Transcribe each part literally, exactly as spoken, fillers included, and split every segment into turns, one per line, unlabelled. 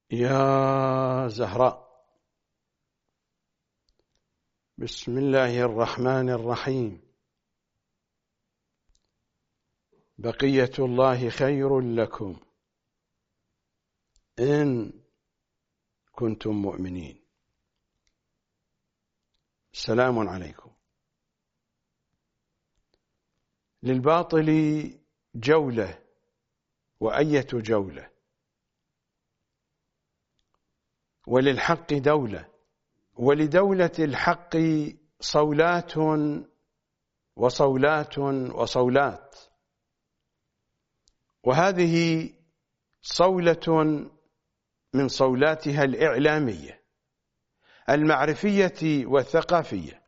يا زهراء، بسم الله الرحمن الرحيم. بقية الله خير لكم إن كنتم مؤمنين. سلام عليكم. للباطل جولة، وأية جولة، وللحق دولة، ولدولة الحق صولات وصولات وصولات، وهذه صولة من صولاتها الإعلامية المعرفية والثقافية.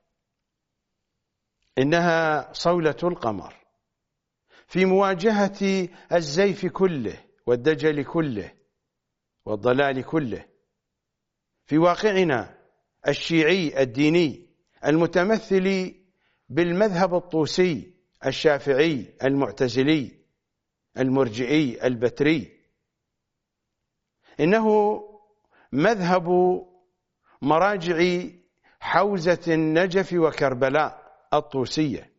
إنها صولة القمر في مواجهة الزيف كله والدجل كله والضلال كله في واقعنا الشيعي الديني المتمثل بالمذهب الطوسي الشافعي المعتزلي المرجئي البتري. إنه مذهب مراجع حوزة النجف وكربلاء الطوسية،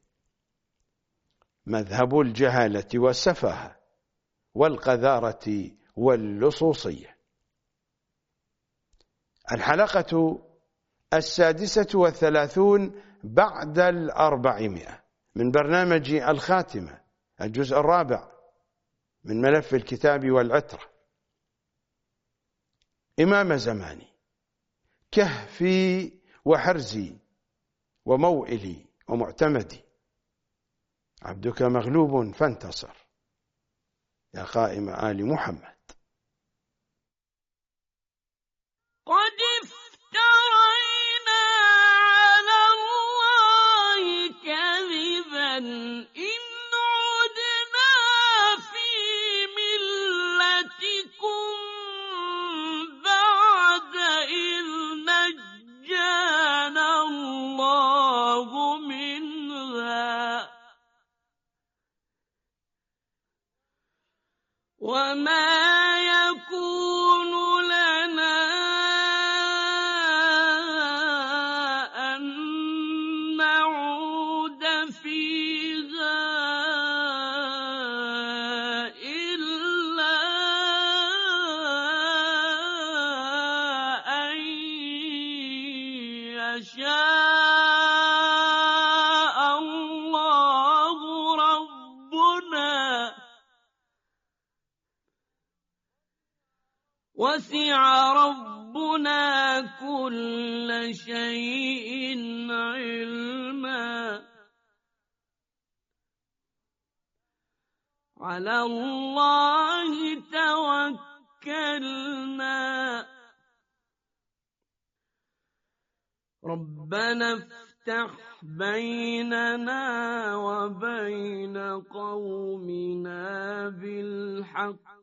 مذهب الجهالة والسفاهة والقذارة واللصوصية. الحلقة السادسة والثلاثون بعد الأربعمائة من برنامج الخاتمة، الجزء الرابع من ملف الكتاب والعترة. إمام زماني، كهفي وحرزي وموئلي ومعتمدي، عبدك مغلوب فانتصر يا قائم آل محمد.
قد افترينا على الله كذبا إن عدنا في ملتكم بعد إذ نجانا الله منها وما يكون لنا أن نعود فيها إلا أن يشاء الله ربنا وسع ربنا كل شيء علما. على الله توكلنا. ربنا افتح بيننا وبين قومنا بالحق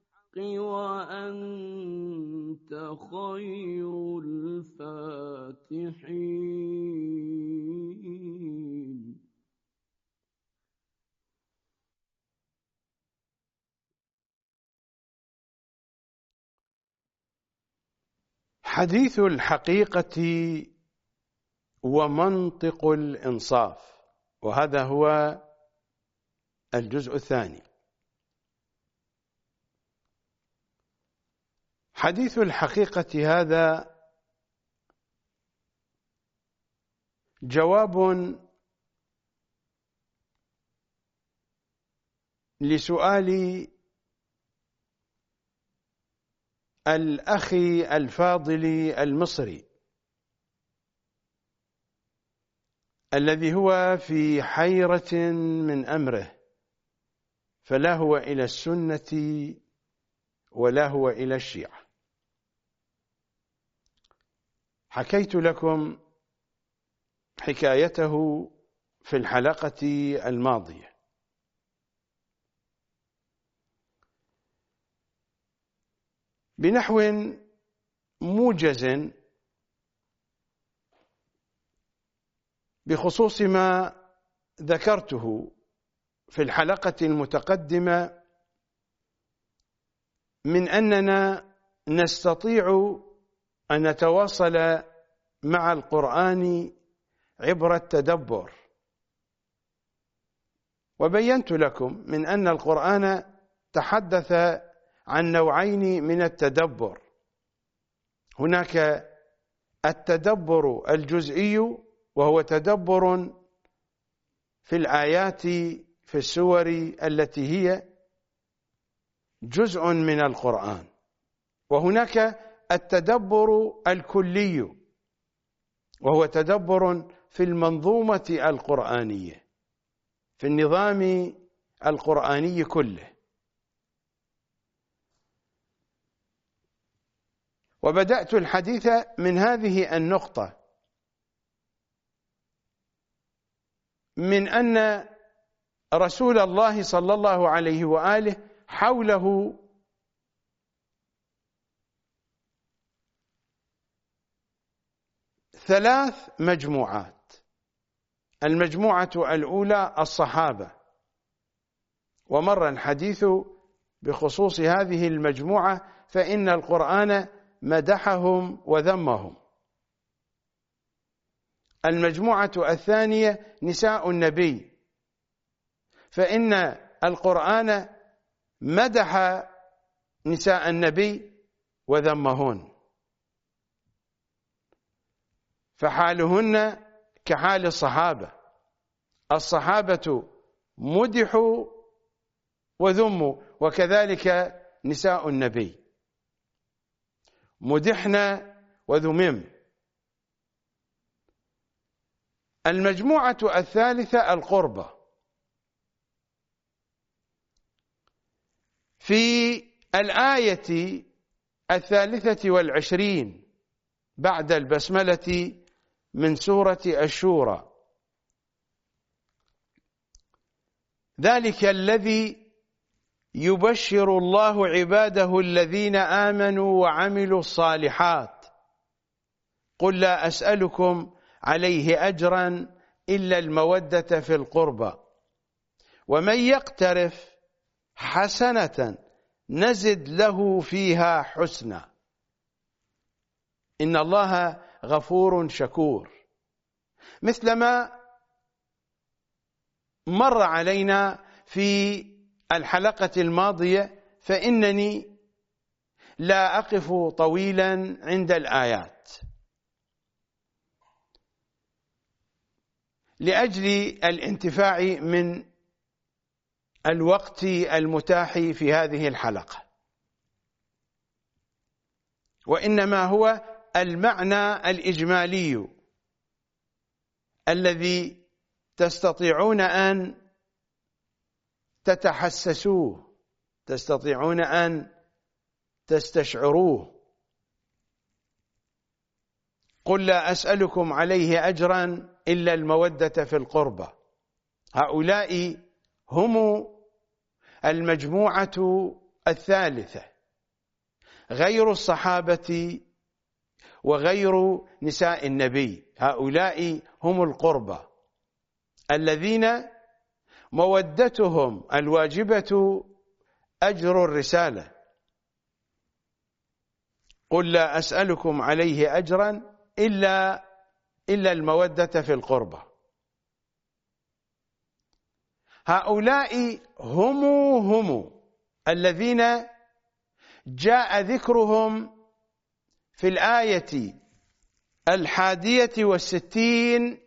وأنت خير الفاتحين.
حديث الحقيقة ومنطق الإنصاف، وهذا هو الجزء الثاني. حديث الحقيقة هذا جواب لسؤال الأخ الفاضل المصري الذي هو في حيرة من أمره، فلا هو إلى السنة ولا هو إلى الشيعة. حكيت لكم حكايته في الحلقة الماضية. بنحو موجز بخصوص ما ذكرته في الحلقة المتقدمة من أننا نستطيع أن نتواصل مع القرآن عبر التدبر، وبينت لكم من أن القرآن تحدث عن نوعين من التدبر. هناك التدبر الجزئي، وهو تدبر في الآيات في السور التي هي جزء من القرآن، وهناك التدبر الكلي، وهو تدبر في المنظومة القرآنية، في النظام القرآني كله. وبدأت الحديث من هذه النقطة، من أن رسول الله صلى الله عليه وآله حوله ثلاث مجموعات. المجموعة الأولى الصحابة، ومر الحديث بخصوص هذه المجموعة، فإن القرآن مدحهم وذمهم. المجموعة الثانية نساء النبي، فإن القرآن مدح نساء النبي وذمهن، فحالهن كحال الصحابة. الصحابة مدحوا وذموا، وكذلك نساء النبي مدحنا وذمم. المجموعة الثالثة القربة، في الآية الثالثة والعشرين بعد البسملة من سورة الشورى: ذلك الذي يبشر الله عباده الذين آمنوا وعملوا الصالحات قل لا أسألكم عليه أجرا إلا المودة في القربى ومن يقترف حسنة نزد له فيها حسنا إن الله غفور شكور. مثلما مر علينا في الحلقة الماضية، فإنني لا أقف طويلا عند الآيات لأجل الانتفاع من الوقت المتاح في هذه الحلقة، وإنما هو المعنى الإجمالي الذي تستطيعون أن تتحسسوه، تستطيعون أن تستشعروه. قل لا أسألكم عليه أجرا إلا المودة في القربى. هؤلاء هم المجموعة الثالثة، غير الصحابة وغير نساء النبي. هؤلاء هم القربى الذين مودتهم الواجبة أجر الرسالة. قل لا أسألكم عليه أجرا إلا إلا المودة في القربى. هؤلاء هم هم الذين جاء ذكرهم في الآية الحادية والستين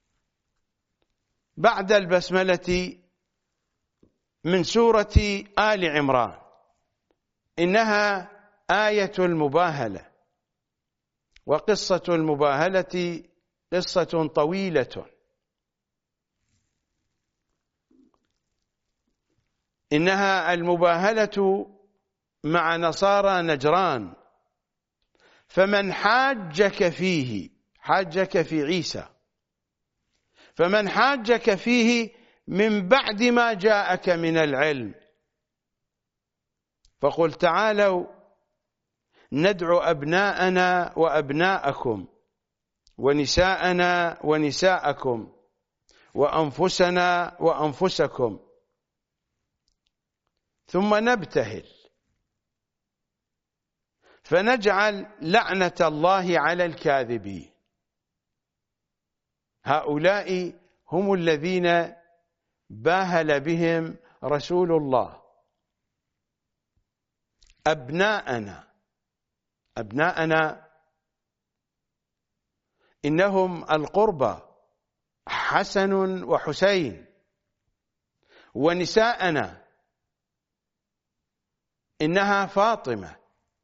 بعد البسملة من سورة آل عمران. إنها آية المباهلة، وقصة المباهلة قصة طويلة. إنها المباهلة مع نصارى نجران. فمن حاجك فيه، حاجك في عيسى، فمن حاجك فيه من بعد ما جاءك من العلم فقل تعالوا ندعو أبناءنا وأبناءكم ونساءنا ونساءكم وأنفسنا وأنفسكم ثم نبتهل فنجعل لعنة الله على الكاذبين. هؤلاء هم الذين باهل بهم رسول الله. أبناءنا أبناءنا إنهم القربى حسن وحسين، ونساءنا إنها فاطمة،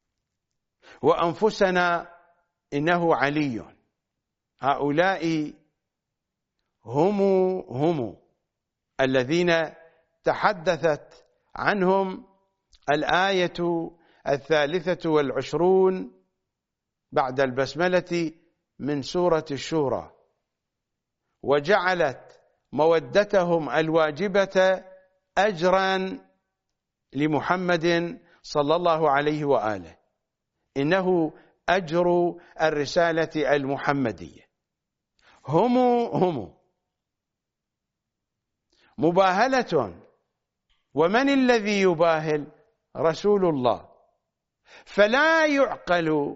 وأنفسنا إنه علي. هؤلاء هم هم الذين تحدثت عنهم الآية الثالثة والعشرون بعد البسملة من سورة الشورى، وجعلت مودتهم الواجبة أجرا لمحمد صلى الله عليه وآله. إنه أجر الرسالة المحمدية. هم هم مباهلة. ومن الذي يباهل؟ رسول الله. فلا يعقل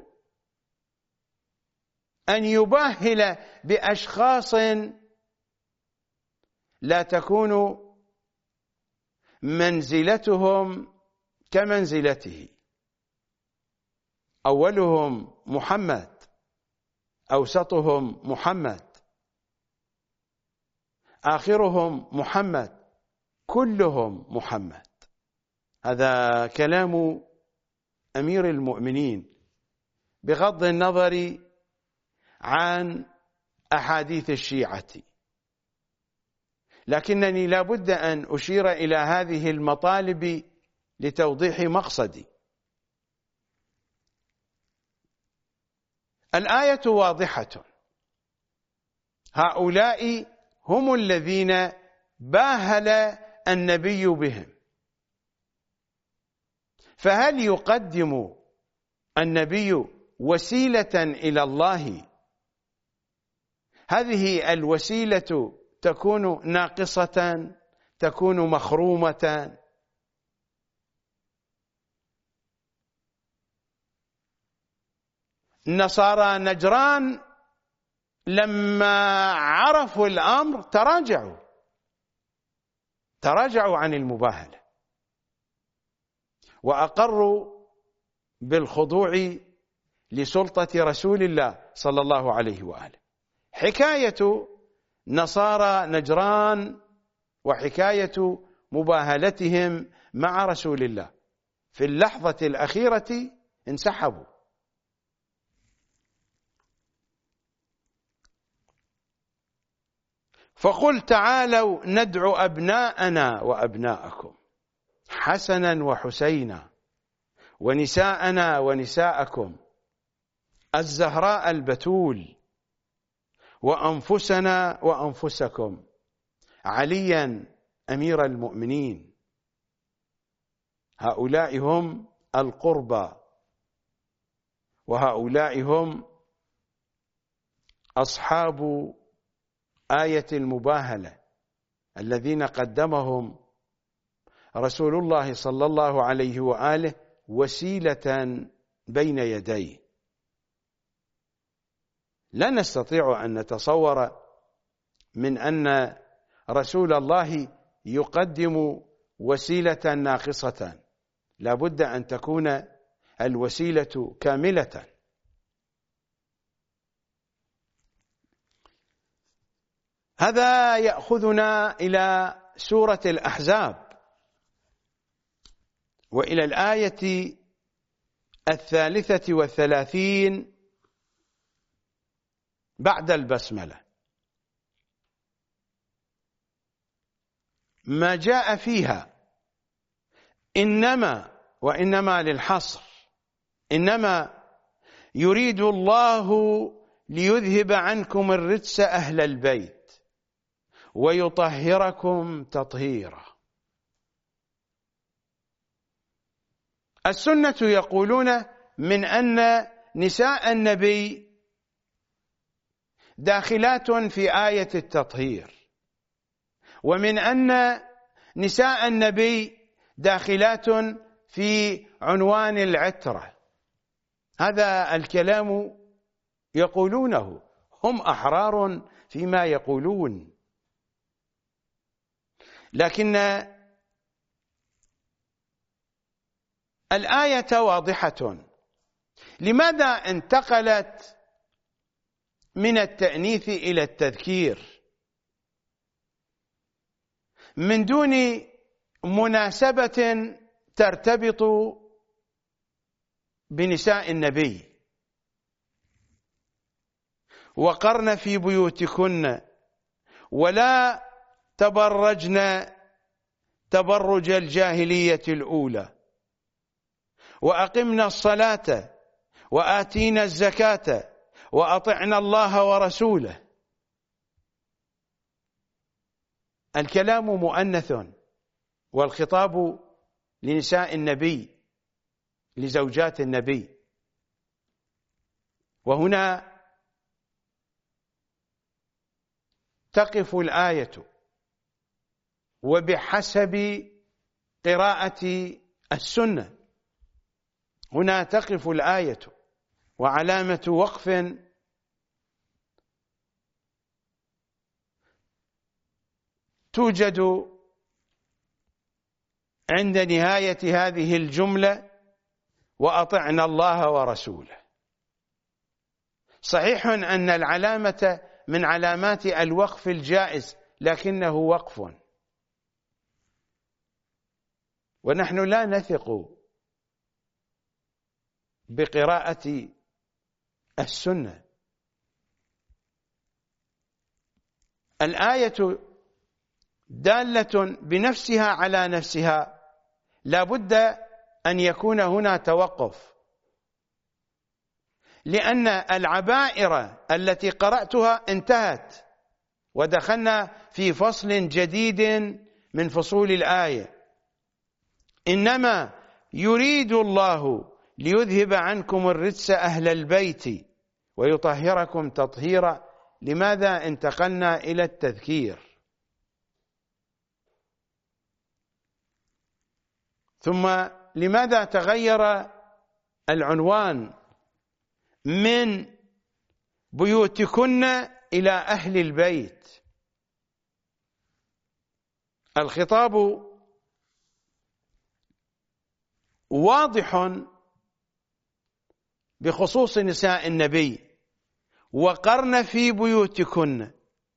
أن يباهل بأشخاص لا تكون منزلتهم كمنزلته. أولهم محمد، أوسطهم محمد، آخرهم محمد، كلهم محمد. هذا كلام أمير المؤمنين بغض النظر عن أحاديث الشيعة، لكنني لا بد أن أشير إلى هذه المطالب لتوضيح مقصدي. الآية واضحة. هؤلاء هم الذين باهل النبي بهم. فهل يقدم النبي وسيلة إلى الله؟ هذه الوسيلة تكون ناقصة، تكون مخرومة. نصارى نجران لما عرفوا الأمر تراجعوا تراجعوا عن المباهلة، وأقروا بالخضوع لسلطة رسول الله صلى الله عليه وآله. حكاية نصارى نجران وحكاية مباهلتهم مع رسول الله في اللحظة الأخيرة انسحبوا. فقل تعالوا ندعو أبناءنا وأبناءكم حسنا وحسينا ونساءنا ونساءكم الزهراء البتول وأنفسنا وأنفسكم عليا أمير المؤمنين. هؤلاء هم القربى، وهؤلاء هم أصحاب آية المباهلة الذين قدمهم رسول الله صلى الله عليه وآله وسيلة بين يديه. لا نستطيع أن نتصور من أن رسول الله يقدم وسيلة ناقصة. لا بد أن تكون الوسيلة كاملة. هذا يأخذنا إلى سورة الأحزاب وإلى الآية الثالثة والثلاثين بعد البسملة. ما جاء فيها إنما، وإنما للحصر، إنما يريد الله ليذهب عنكم الرجس أهل البيت ويطهركم تطهيرا. السنة يقولون من أن نساء النبي داخلات في آية التطهير، ومن أن نساء النبي داخلات في عنوان العترة، هذا الكلام يقولونه، هم أحرار فيما يقولون، لكن الآية واضحة. لماذا انتقلت من التأنيث إلى التذكير من دون مناسبة ترتبط بنساء النبي؟ وقرن في بيوتكن ولا تبرجن تبرج الجاهلية الأولى وأقمنا الصلاة وآتينا الزكاة وأطعنا الله ورسوله. الكلام مؤنث والخطاب لنساء النبي لزوجات النبي. وهنا تقف الآية وبحسب قراءة السنة. هنا تقف الآية، وعلامة وقف توجد عند نهاية هذه الجملة: وأطعنا الله ورسوله. صحيح أن العلامة من علامات الوقف الجائز، لكنه وقف، ونحن لا نثق بقراءة السنة. الآية دالة بنفسها على نفسها، لا بد أن يكون هنا توقف، لأن العبائر التي قرأتها انتهت ودخلنا في فصل جديد من فصول الآية. إنما يريد الله ليذهب عنكم الرجس أهل البيت ويطهركم تطهيرا. لماذا انتقلنا إلى التذكير؟ ثم لماذا تغير العنوان من بيوتكن إلى أهل البيت؟ الخطاب واضح بخصوص نساء النبي: وقرن في بيوتكن.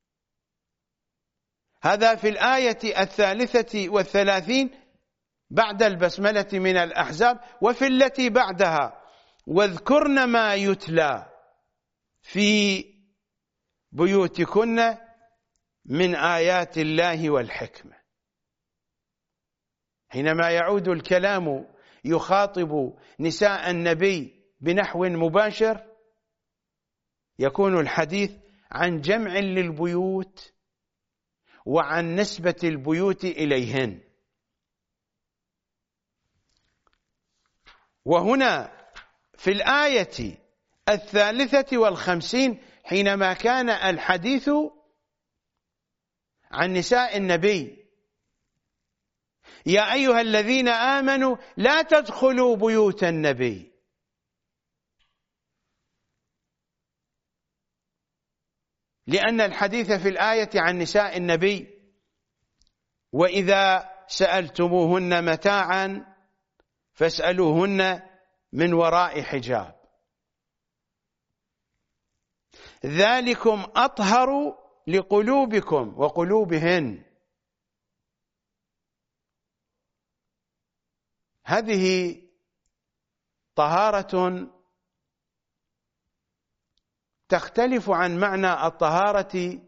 هذا في الآية الثالثة والثلاثين بعد البسملة من الأحزاب، وفي التي بعدها: واذكرن ما يتلى في بيوتكن من آيات الله والحكمة. حينما يعود الكلام يخاطب نساء النبي بنحو مباشر، يكون الحديث عن جمع للبيوت وعن نسبة البيوت إليهن. وهنا في الآية الثالثة والخمسين حينما كان الحديث عن نساء النبي: يا أيها الذين آمنوا لا تدخلوا بيوت النبي. لأن الحديث في الآية عن نساء النبي: وإذا سألتموهن متاعا فاسألوهن من وراء حجاب ذلكم أطهر لقلوبكم وقلوبهن. هذه طهارة تختلف عن معنى الطهارة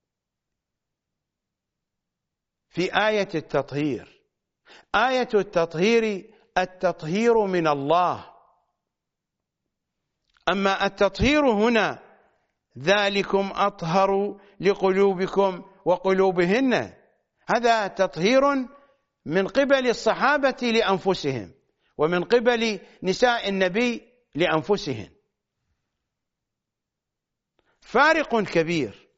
في آية التطهير. آية التطهير التطهير من الله، أما التطهير هنا ذلكم أطهر لقلوبكم وقلوبهن، هذا تطهير من قبل الصحابة لأنفسهم ومن قبل نساء النبي لأنفسهن، فارق كبير.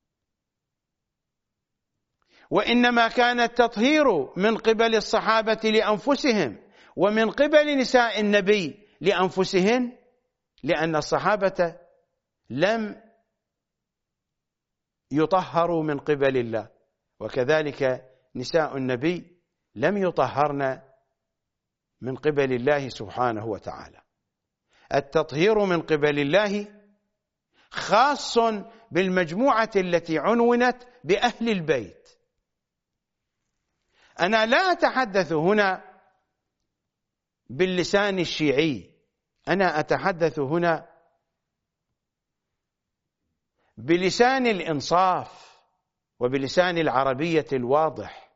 وإنما كان التطهير من قبل الصحابة لأنفسهم ومن قبل نساء النبي لأنفسهن لأن الصحابة لم يطهروا من قبل الله، وكذلك نساء النبي لم يطهرن من قبل الله سبحانه وتعالى. التطهير من قبل الله خاص بالمجموعة التي عنونت بأهل البيت. أنا لا أتحدث هنا باللسان الشيعي، أنا أتحدث هنا بلسان الإنصاف وبلسان العربية الواضح.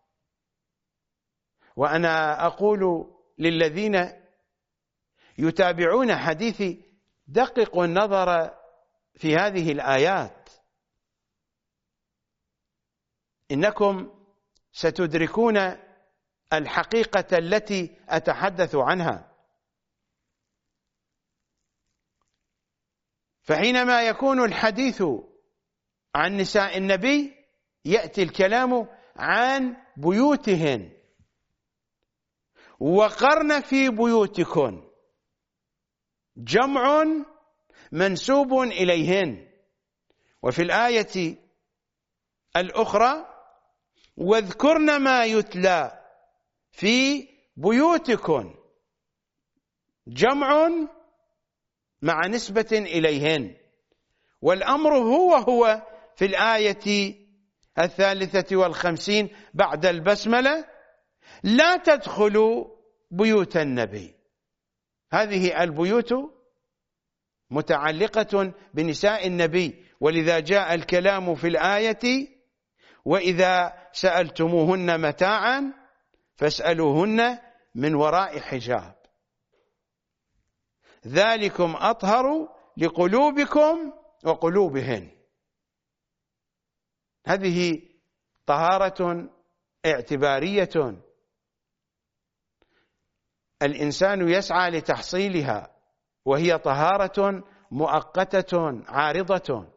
وأنا أقول للذين يتابعون حديثي دققوا النظر في هذه الآيات، إنكم ستدركون الحقيقة التي أتحدث عنها. فحينما يكون الحديث عن نساء النبي يأتي الكلام عن بيوتهن، وقرن في بيوتكن جمع منسوب إليهن. وفي الآية الأخرى واذكرن ما يتلى في بيوتكن جمع مع نسبة إليهن، والأمر هو هو في الآية الثالثة والخمسين بعد البسملة لا تدخلوا بيوت النبي. هذه البيوت متعلقة بنساء النبي، ولذا جاء الكلام في الآية وإذا سألتموهن متاعا فاسألوهن من وراء حجاب ذلكم أطهر لقلوبكم وقلوبهن. هذه طهارة اعتبارية الإنسان يسعى لتحصيلها، وهي طهارة مؤقتة عارضة،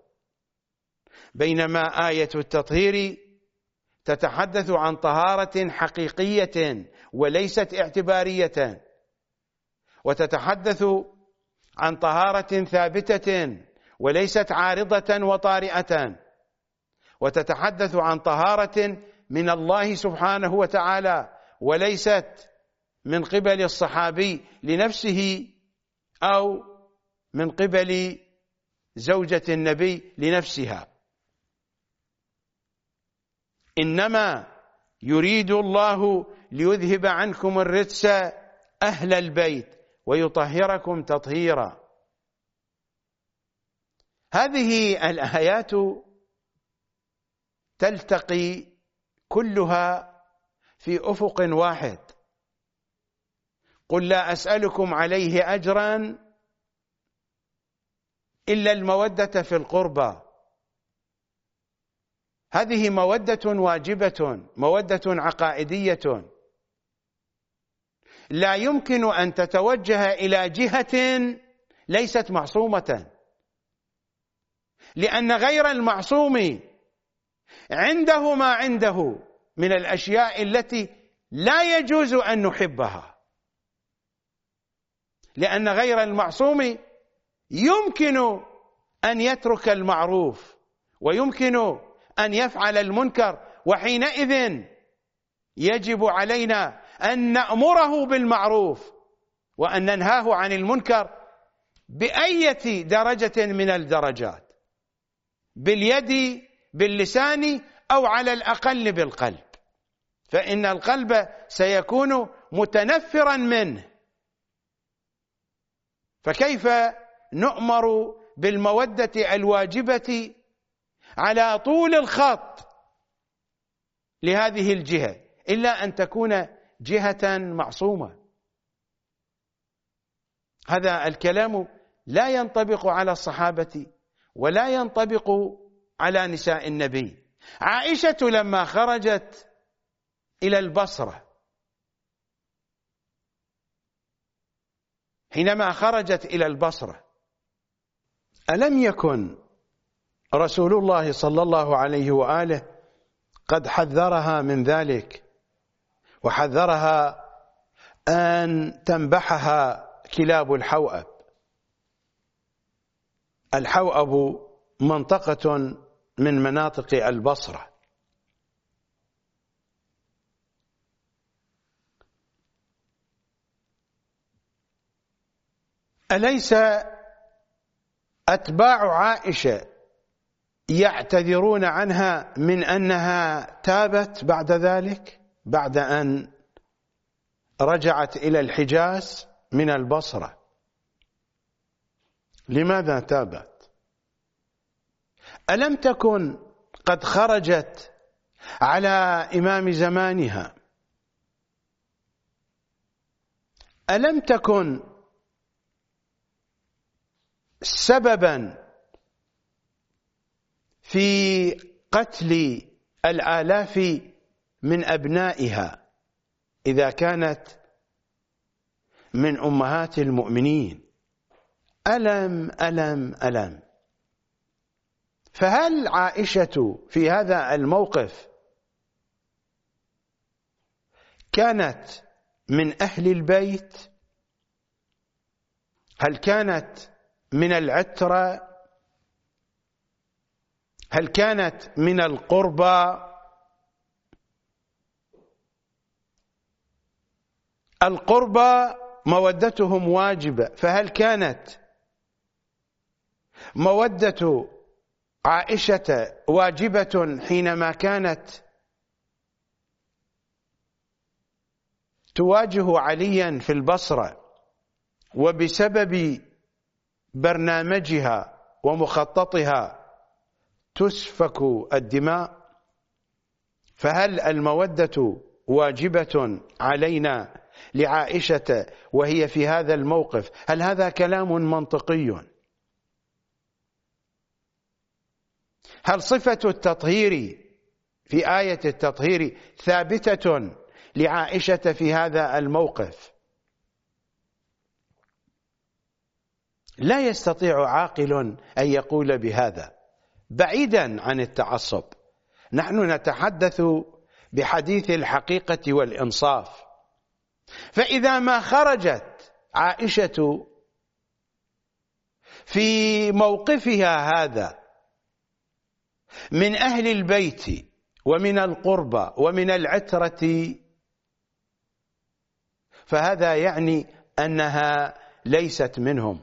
بينما آية التطهير تتحدث عن طهارة حقيقية وليست اعتبارية، وتتحدث عن طهارة ثابتة وليست عارضة وطارئة، وتتحدث عن طهارة من الله سبحانه وتعالى وليست من قبل الصحابي لنفسه أو من قبل زوجة النبي لنفسها. إنما يريد الله ليذهب عنكم الرجس أهل البيت ويطهركم تطهيرا. هذه الآيات تلتقي كلها في أفق واحد. قل لا أسألكم عليه أجرا إلا المودة في القربى. هذه مودة واجبة، مودة عقائدية، لا يمكن أن تتوجه إلى جهة ليست معصومة، لأن غير المعصوم عنده ما عنده من الأشياء التي لا يجوز أن نحبها، لأن غير المعصوم يمكن أن يترك المعروف ويمكن أن يفعل المنكر، وحينئذ يجب علينا أن نأمره بالمعروف وأن ننهاه عن المنكر بأية درجة من الدرجات، باليد باللسان أو على الأقل بالقلب، فإن القلب سيكون متنفرا منه. فكيف نؤمر بالمودة الواجبة على طول الخط لهذه الجهة إلا أن تكون جهة معصومة؟ هذا الكلام لا ينطبق على الصحابة ولا ينطبق على نساء النبي. عائشة لما خرجت إلى البصرة، حينما خرجت إلى البصرة ألم يكن رسول الله صلى الله عليه وآله قد حذرها من ذلك، وحذرها أن تنبحها كلاب الحوأب؟ الحوأب منطقة من مناطق البصرة. أليس أتباع عائشة يعتذرون عنها من أنها تابت بعد ذلك، بعد أن رجعت إلى الحجاز من البصرة؟ لماذا تابت؟ ألم تكن قد خرجت على إمام زمانها؟ ألم تكن سببا في قتل الآلاف من أبنائها إذا كانت من أمهات المؤمنين؟ ألم ألم ألم. فهل عائشة في هذا الموقف كانت من أهل البيت؟ هل كانت من العترة؟ هل كانت من القربى؟ القربى مودتهم واجبة، فهل كانت مودة عائشة واجبة حينما كانت تواجه عليا في البصرة وبسبب برنامجها ومخططها تسفك الدماء؟ فهل المودة واجبة علينا لعائشة وهي في هذا الموقف؟ هل هذا كلام منطقي؟ هل صفة التطهير في آية التطهير ثابتة لعائشة في هذا الموقف؟ لا يستطيع عاقل أن يقول بهذا، بعيدا عن التعصب. نحن نتحدث بحديث الحقيقة والإنصاف. فإذا ما خرجت عائشة في موقفها هذا من أهل البيت ومن القربى ومن العترة، فهذا يعني أنها ليست منهم.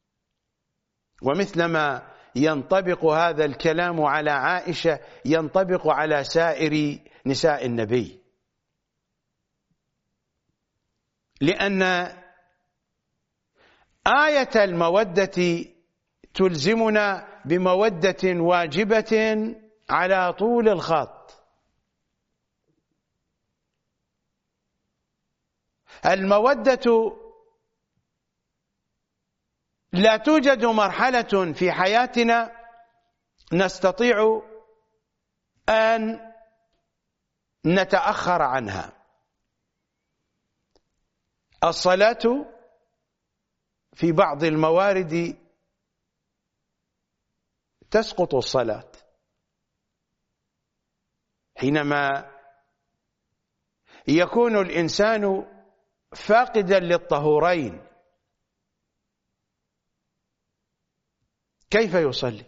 ومثلما ينطبق هذا الكلام على عائشة ينطبق على سائر نساء النبي، لأن آية المودة تلزمنا بمودة واجبة على طول الخط. المودة لا توجد مرحلة في حياتنا نستطيع أن نتأخر عنها. الصلاة في بعض الموارد تسقط الصلاة حينما يكون الإنسان فاقدا للطهورين. كيف يصلي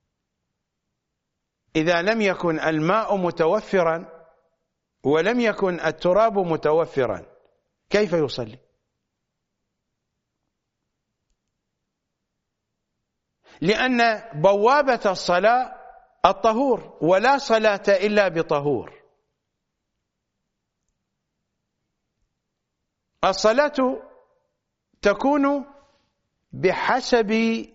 إذا لم يكن الماء متوفرا ولم يكن التراب متوفرا؟ كيف يصلي؟ لأن بوابة الصلاة الطهور، ولا صلاة إلا بطهور. الصلاة تكون بحسب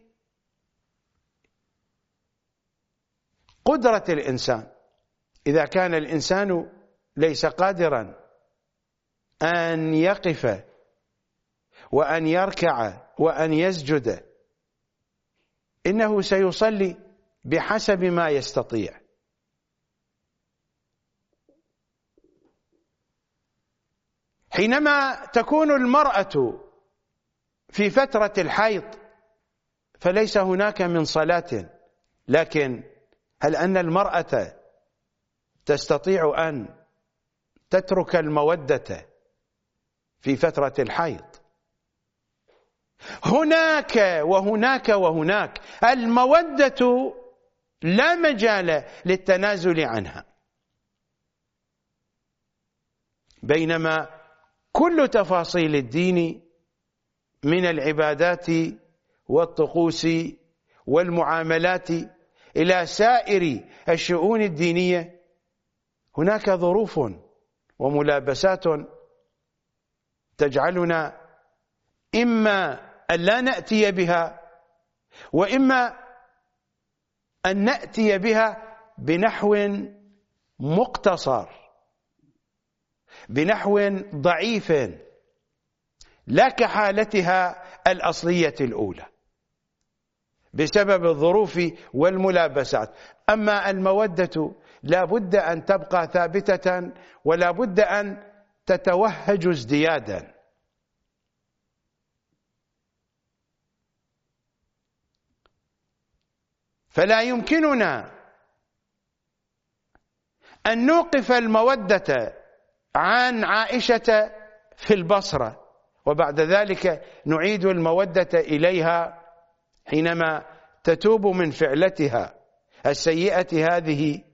قدرة الإنسان. إذا كان الإنسان ليس قادرا أن يقف وأن يركع وأن يسجد، إنه سيصلي بحسب ما يستطيع. حينما تكون المرأة في فترة الحيض فليس هناك من صلاة، لكن هل أن المرأة تستطيع أن تترك المودة في فترة الحيض؟ هناك وهناك وهناك. المودة لا مجال للتنازل عنها، بينما كل تفاصيل الدين من العبادات والطقوس والمعاملات إلى سائر الشؤون الدينية هناك ظروف وملابسات تجعلنا إما أن لا نأتي بها، وإما أن نأتي بها بنحو مقتصر، بنحو ضعيف، لا كحالتها الأصلية الأولى بسبب الظروف والملابسات. أما المودة لا بد أن تبقى ثابتة، ولا بد أن تتوهج ازديادا. فلا يمكننا أن نوقف المودة عن عائشة في البصرة وبعد ذلك نعيد المودة إليها حينما تتوب من فعلتها السيئة هذه.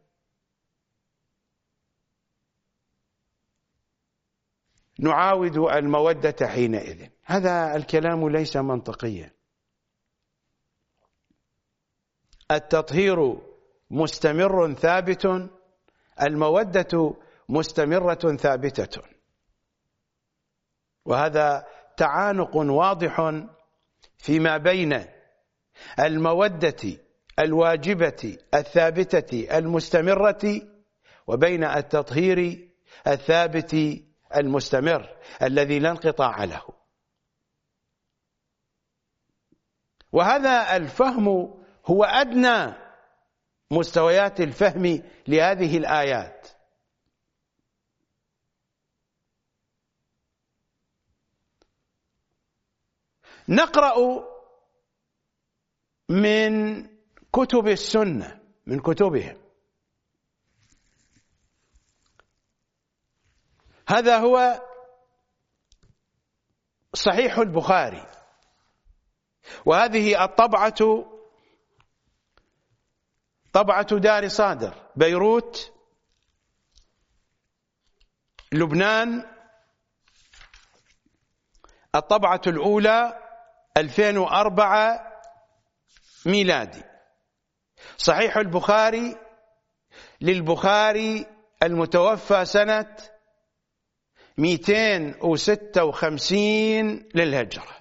نعاود المودة حينئذ. هذا الكلام ليس منطقيا. التطهير مستمر ثابت، المودة مستمرة ثابتة، وهذا تعانق واضح فيما بين المودة الواجبة الثابتة المستمرة وبين التطهير الثابت المستمر الذي لا انقطاع له. وهذا الفهم هو أدنى مستويات الفهم لهذه الآيات. نقرأ من كتب السنة، من كتبهم. هذا هو صحيح البخاري، وهذه الطبعة طبعة دار صادر، بيروت، لبنان، الطبعة الأولى ألفين وأربعة ميلادي. صحيح البخاري للبخاري المتوفى سنة مئتين وستة وخمسين للهجرة.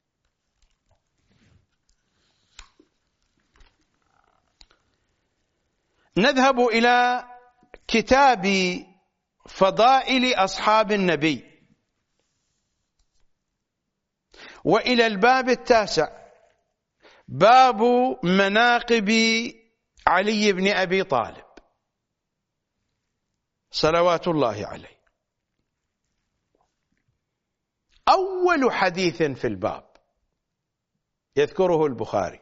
نذهب إلى كتاب فضائل أصحاب النبي وإلى الباب التاسع، باب مناقب علي بن أبي طالب صلوات الله عليه. أول حديث في الباب يذكره البخاري: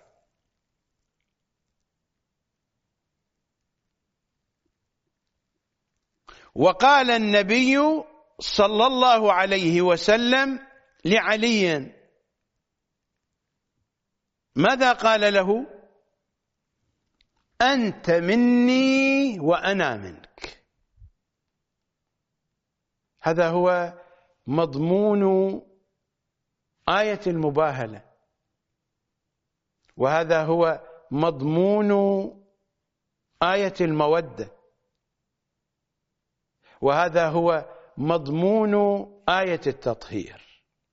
وقال النبي صلى الله عليه وسلم لعلي، ماذا قال له؟ أنت مني وأنا منك. هذا هو مضمون آية المباهلة، وهذا هو مضمون آية المودة، وهذا هو مضمون آية التطهير.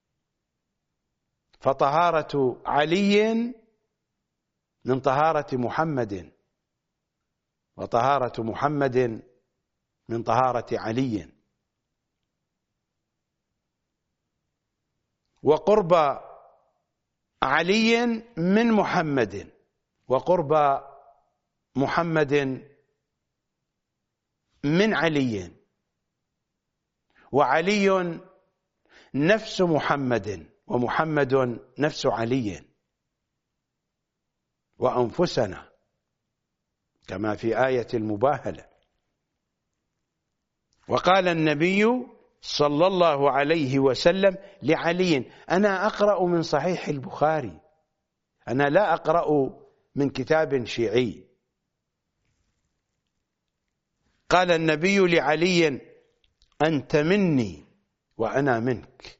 فطهارة علي من طهارة محمد، وطهارة محمد من طهارة علي. وقرب علي من محمد، وقرب محمد من علي، وعلي نفس محمد، ومحمد نفس علي، وأنفسنا كما في آية المباهلة. وقال النبي صلى الله عليه وسلم لعلي. أنا أقرأ من صحيح البخاري، أنا لا أقرأ من كتاب شيعي. قال النبي لعلي: أنت مني وأنا منك.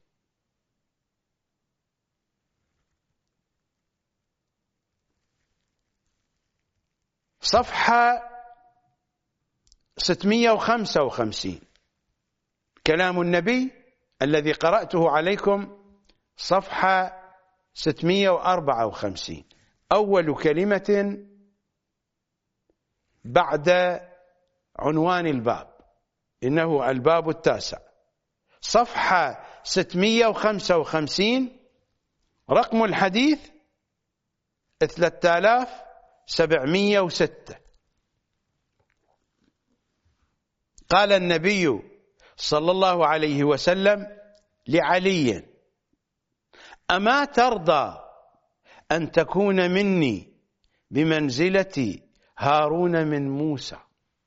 صفحة ستمئة وخمسة وخمسين، كلام النبي الذي قرأته عليكم، صفحة ستمئة وأربعة وخمسين، أول كلمة بعد عنوان الباب، إنه الباب التاسع، صفحة ستمئة وخمسة وخمسين، رقم الحديث ثلاثة آلاف وسبعمئة وستة. قال النبي صلى الله عليه وسلم لعلي: أما ترضى أن تكون مني بمنزلة هارون من موسى؟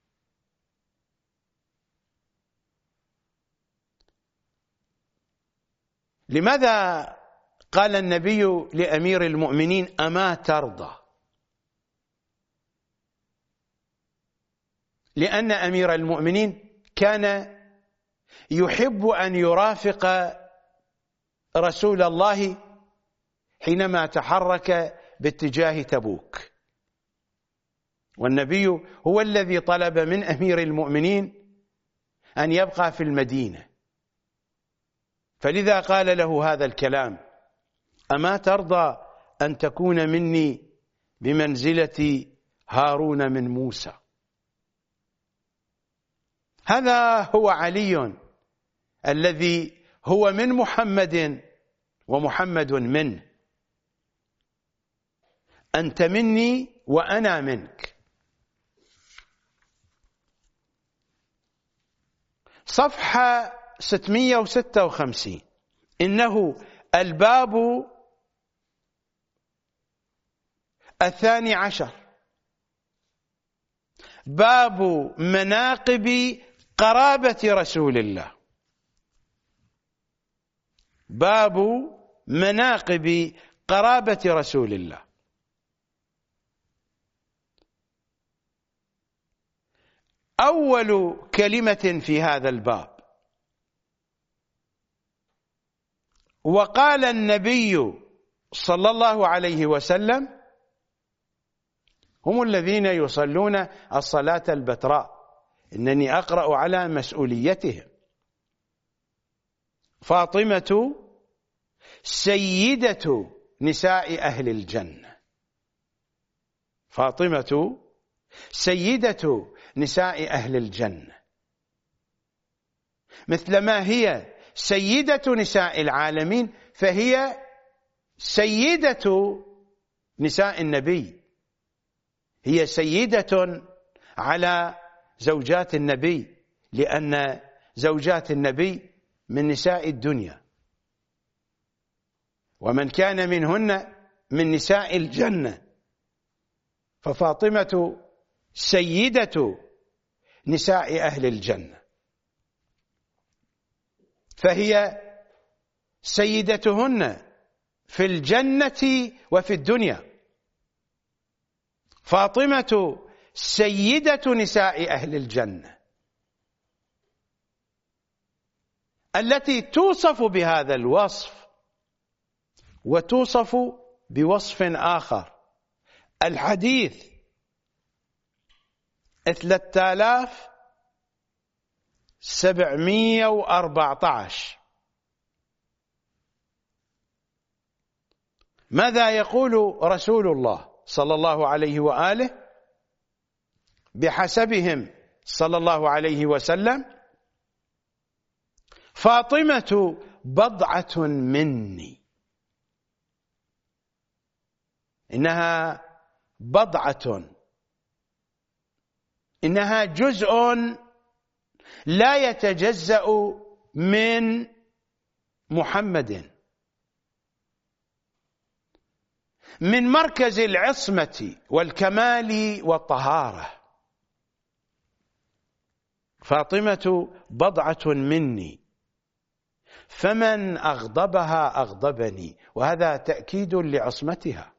لماذا قال النبي لأمير المؤمنين: أما ترضى؟ لأن أمير المؤمنين كان يحب أن يرافق رسول الله حينما تحرك باتجاه تبوك، والنبي هو الذي طلب من أمير المؤمنين أن يبقى في المدينة، فلذا قال له هذا الكلام: أما ترضى أن تكون مني بمنزلة هارون من موسى؟ هذا هو علي الذي هو من محمد ومحمد منه. أنت مني وأنا منك. صفحة ستمئة وستة وخمسين، إنه الباب الثاني عشر، باب مناقب قرابة رسول الله. باب مناقب قرابة رسول الله. أول كلمة في هذا الباب: وقال النبي صلى الله عليه وسلم، هم الذين يصلون الصلاة البتراء، إنني أقرأ على مسؤوليتهم. فاطمة سيدة نساء أهل الجنة. فاطمة سيدة نساء أهل الجنة، مثلما هي سيدة نساء العالمين فهي سيدة نساء النبي، هي سيدة على زوجات النبي، لأن زوجات النبي من نساء الدنيا، ومن كان منهن من نساء الجنة، ففاطمة سيدة نساء أهل الجنة، فهي سيدتهن في الجنة وفي الدنيا. فاطمة سيدة نساء أهل الجنة التي توصف بهذا الوصف، وتوصف بوصف آخر. الحديث ثلاثة آلاف وسبعمئة وأربعة عشر. ماذا يقول رسول الله صلى الله عليه وآله بحسبهم صلى الله عليه وسلم؟ فاطمة بضعة مني، إنها بضعة، إنها جزء لا يتجزأ من محمد، من مركز العصمة والكمال والطهارة. فاطمة بضعة مني، فمن أغضبها أغضبني، وهذا تأكيد لعصمتها.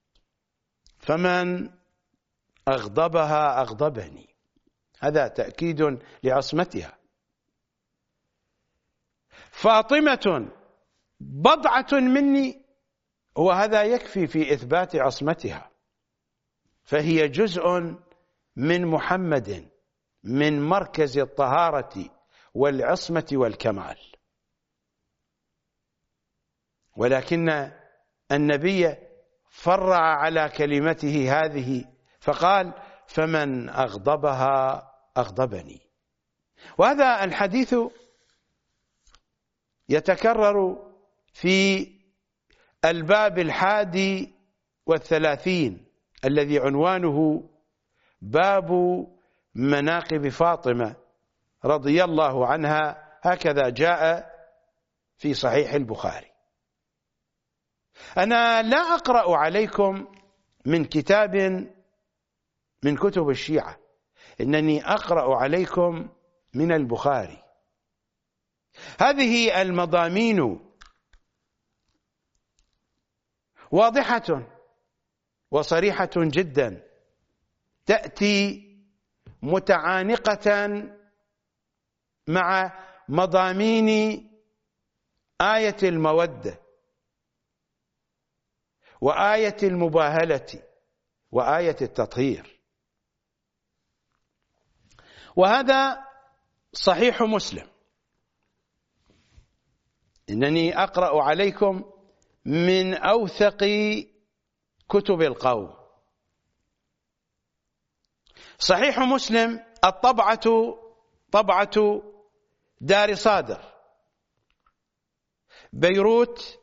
فمن أغضبها أغضبني، هذا تأكيد لعصمتها. فاطمة بضعة مني، وهذا يكفي في إثبات عصمتها، فهي جزء من محمد، من مركز الطهارة والعصمة والكمال. ولكن النبي فرع على كلمته هذه فقال فمن أغضبها أغضبني. وهذا الحديث يتكرر في الباب الحادي والثلاثين الذي عنوانه باب مناقب فاطمة رضي الله عنها، هكذا جاء في صحيح البخاري. أنا لا أقرأ عليكم من كتاب من كتب الشيعة، إنني أقرأ عليكم من البخاري. هذه المضامين واضحة وصريحة جدا، تأتي متعانقة مع مضامين آية المودة وآية المباهلة وآية التطهير. وهذا صحيح مسلم، إنني أقرأ عليكم من أوثق كتب القوم. صحيح مسلم الطبعة طبعة دار صادر، بيروت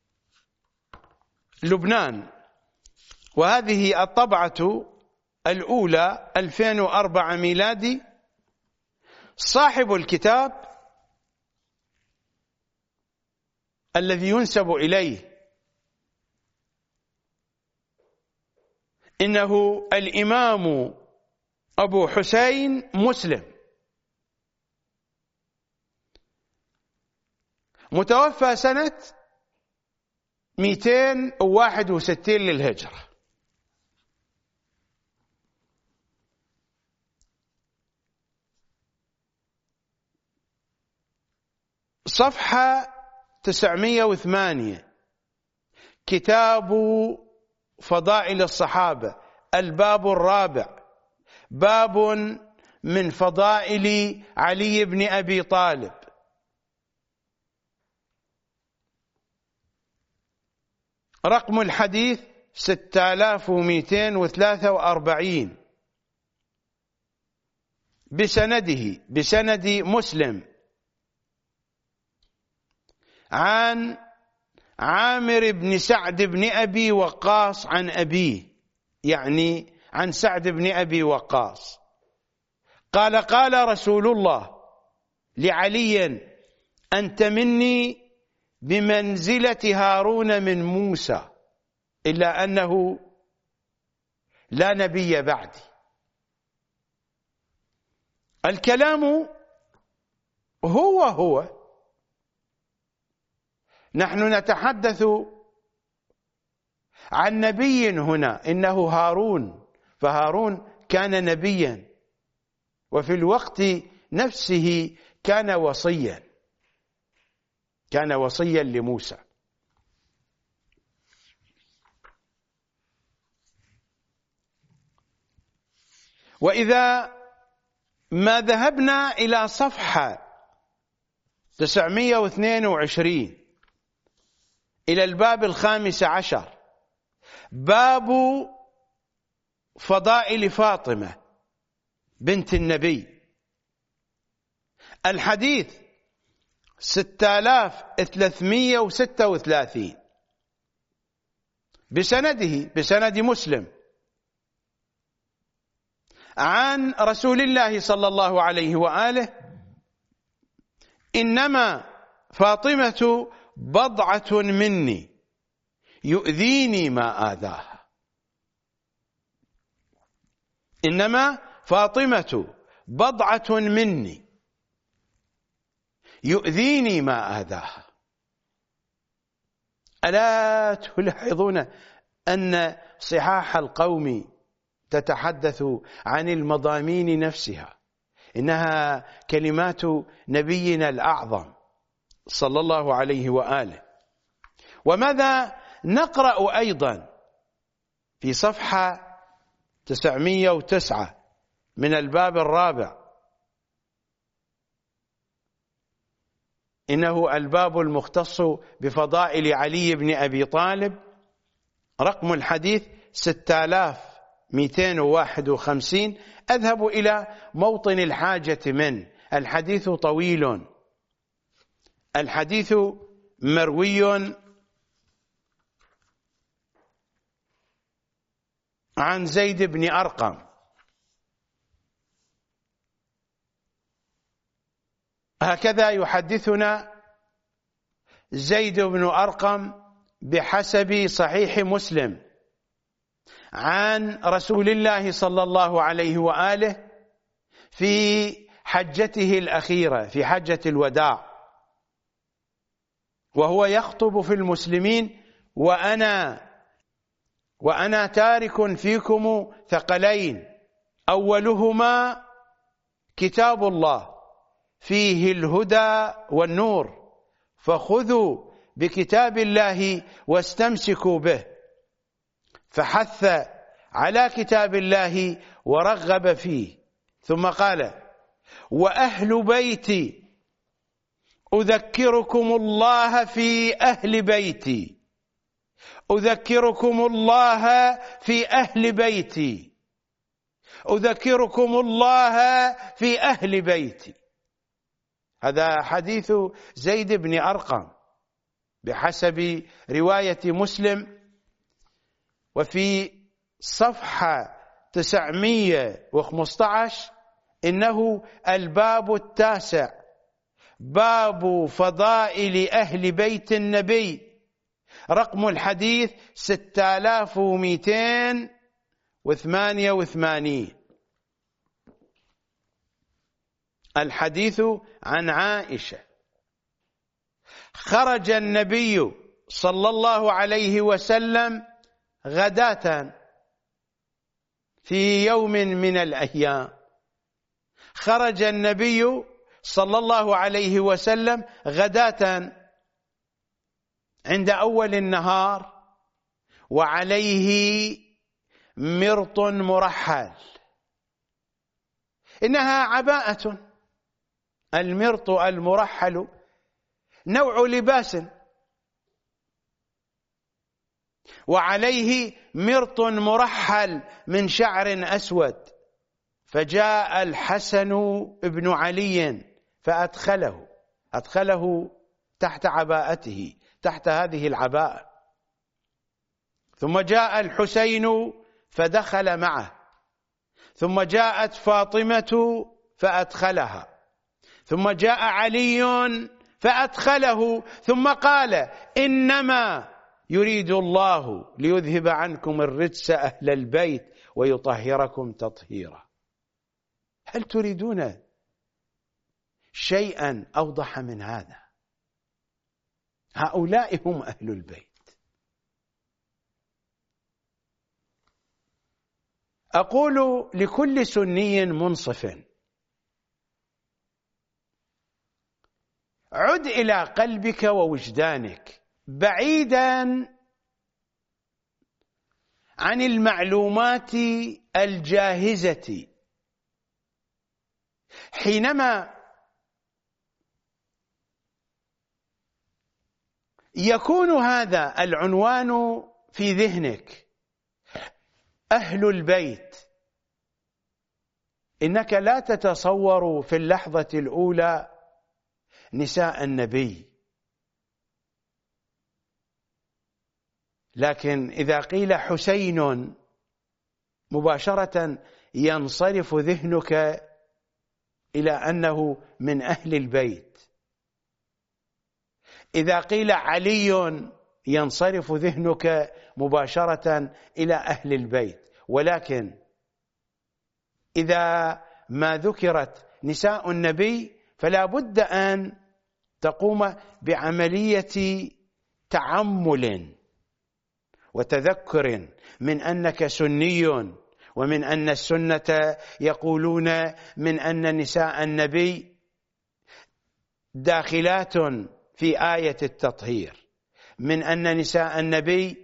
لبنان، وهذه الطبعة الأولى ألفين وأربعة ميلادي. صاحب الكتاب الذي ينسب إليه إنه الإمام أبو حسين مسلم، متوفى سنة مئتين وواحد وستين للهجرة. صفحة تسعمئة وثمانية، كتاب فضائل الصحابة، الباب الرابع، باب من فضائل علي بن أبي طالب. رقم الحديث ستة آلاف ومئتين وثلاثة وأربعين، بسنده بسند مسلم عن عامر بن سعد بن أبي وقاص عن أبيه، يعني عن سعد بن أبي وقاص، قال قال رسول الله لعلي أنت مني بمنزلة هارون من موسى، إلا أنه لا نبي بعدي. الكلام هو هو، نحن نتحدث عن نبي هنا، إنه هارون، فهارون كان نبيا وفي الوقت نفسه كان وصيا، كان وصيا لموسى. وإذا ما ذهبنا إلى صفحة تسعمئة واثنين وعشرين إلى الباب الخامس عشر، باب فضائل فاطمة بنت النبي، الحديث ستة آلاف وثلاثمئة وستة وثلاثين، بسنده بسند مسلم عن رسول الله صلى الله عليه وآله إنما فاطمة بضعة مني يؤذيني ما آذاها. إنما فاطمة بضعة مني يؤذيني ما آذاها. ألا تلاحظون أن صحاح القوم تتحدث عن المضامين نفسها، إنها كلمات نبينا الأعظم صلى الله عليه وآله. وماذا نقرأ أيضا في صفحة تسعمئة وتسعة من الباب الرابع؟ إنه الباب المختص بفضائل علي بن أبي طالب، رقم الحديث ستة آلاف ومئتين وواحد وخمسين. أذهب إلى موطن الحاجة منه. الحديث طويل، الحديث مروي عن زيد بن أرقم. هكذا يحدثنا زيد بن أرقم بحسب صحيح مسلم عن رسول الله صلى الله عليه وآله في حجته الأخيرة، في حجة الوداع، وهو يخطب في المسلمين: وأنا وأنا تارك فيكم ثقلين، أولهما كتاب الله فيه الهدى والنور، فخذوا بكتاب الله واستمسكوا به. فحث على كتاب الله ورغب فيه، ثم قال: وأهل بيتي أذكركم الله في أهل بيتي، أذكركم الله في أهل بيتي، أذكركم الله في أهل بيتي. هذا حديث زيد بن أرقم بحسب رواية مسلم. وفي صفحة تسعمئة وخمسة عشر إنه الباب التاسع، باب فضائل أهل بيت النبي، رقم الحديث ستة آلاف ومئتين وثمانية وثمانين. الحديث عن عائشة: خرج النبي صلى الله عليه وسلم غداة في يوم من الأيام. خرج النبي صلى الله عليه وسلم غداة عند أول النهار، وعليه مرط مرحل. إنها عباءة. المرط المرحل نوع لباس، وعليه مرط مرحل من شعر أسود. فجاء الحسن بن علي فأدخله أدخله تحت عباءته، تحت هذه العباءة. ثم جاء الحسين فدخل معه، ثم جاءت فاطمة فأدخلها، ثم جاء علي فأدخله، ثم قال: إنما يريد الله ليذهب عنكم الرجس أهل البيت ويطهركم تطهيرا. هل تريدون شيئا أوضح من هذا؟ هؤلاء هم أهل البيت. أقول لكل سني منصف: عد إلى قلبك ووجدانك بعيدا عن المعلومات الجاهزة. حينما يكون هذا العنوان في ذهنك، أهل البيت، إنك لا تتصور في اللحظة الأولى نساء النبي، لكن إذا قيل حسين مباشرة ينصرف ذهنك إلى أنه من أهل البيت. إذا قيل علي ينصرف ذهنك مباشرة إلى أهل البيت. ولكن إذا ما ذكرت نساء النبي فلا بد أن تقوم بعملية تعمل وتذكر من أنك سني، ومن أن السنة يقولون من أن نساء النبي داخلات في آية التطهير، من أن نساء النبي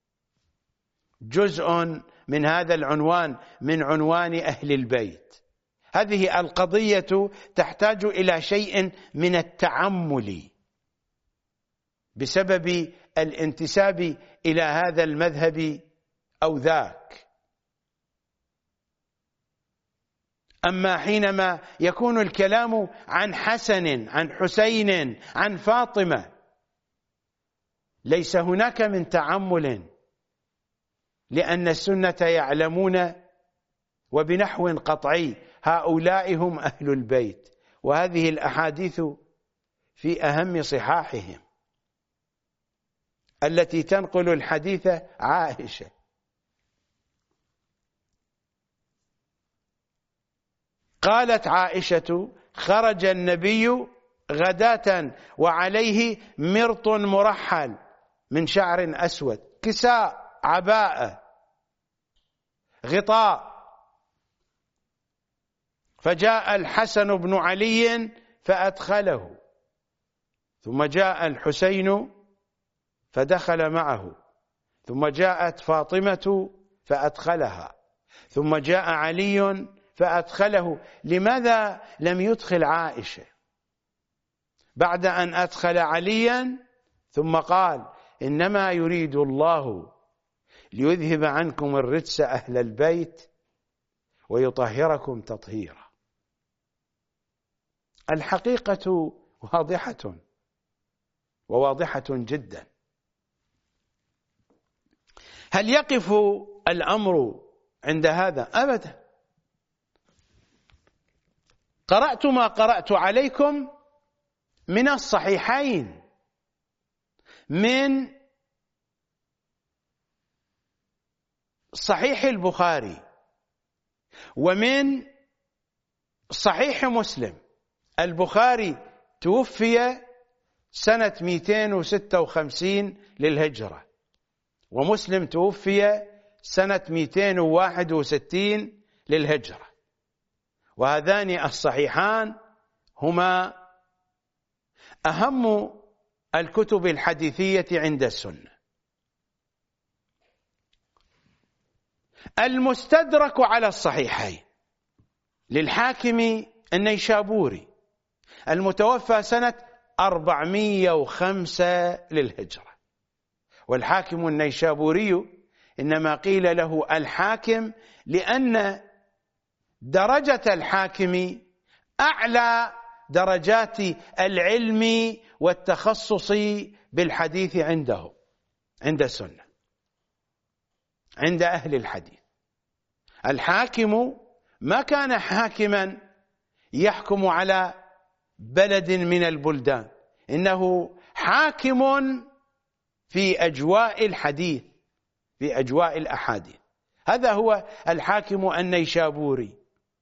جزء من هذا العنوان، من عنوان أهل البيت. هذه القضية تحتاج إلى شيء من التعمل بسبب الانتساب إلى هذا المذهب أو ذاك. أما حينما يكون الكلام عن حسن، عن حسين، عن فاطمة، ليس هناك من تعمل، لأن السنة يعلمون وبنحو قطعي هؤلاء هم أهل البيت، وهذه الأحاديث في أهم صحاحهم التي تنقل الحديث عائشة. قالت عائشة: خرج النبي غداة وعليه مرط مرحل من شعر أسود، كساء، عباءة، غطاء، فجاء الحسن بن علي فأدخله، ثم جاء الحسين فدخل معه، ثم جاءت فاطمة فأدخلها، ثم جاء علي فأدخله. لماذا لم يدخل عائشة بعد أن أدخل عليا؟ ثم قال: إنما يريد الله ليذهب عنكم الرجس أهل البيت ويطهركم تطهيرا. الحقيقة واضحة وواضحة جدا. هل يقف الأمر عند هذا؟ أبدا. قرأت ما قرأت عليكم من الصحيحين، من صحيح البخاري ومن صحيح مسلم. البخاري توفي سنة مئتين وستة وخمسين للهجرة، ومسلم توفي سنة مئتين وواحد وستين للهجرة، وهذان الصحيحان هما أهم الكتب الحديثية عند السنة. المستدرك على الصحيحين للحاكم النيشابوري المتوفى سنة أربعمئة وخمسة للهجرة. والحاكم النيشابوري إنما قيل له الحاكم لأن درجة الحاكم أعلى درجات العلم والتخصص بالحديث عنده، عند السنة، عند أهل الحديث. الحاكم ما كان حاكما يحكم على بلد من البلدان، إنه حاكم في أجواء الحديث، في أجواء الأحاديث. هذا هو الحاكم النيشابوري.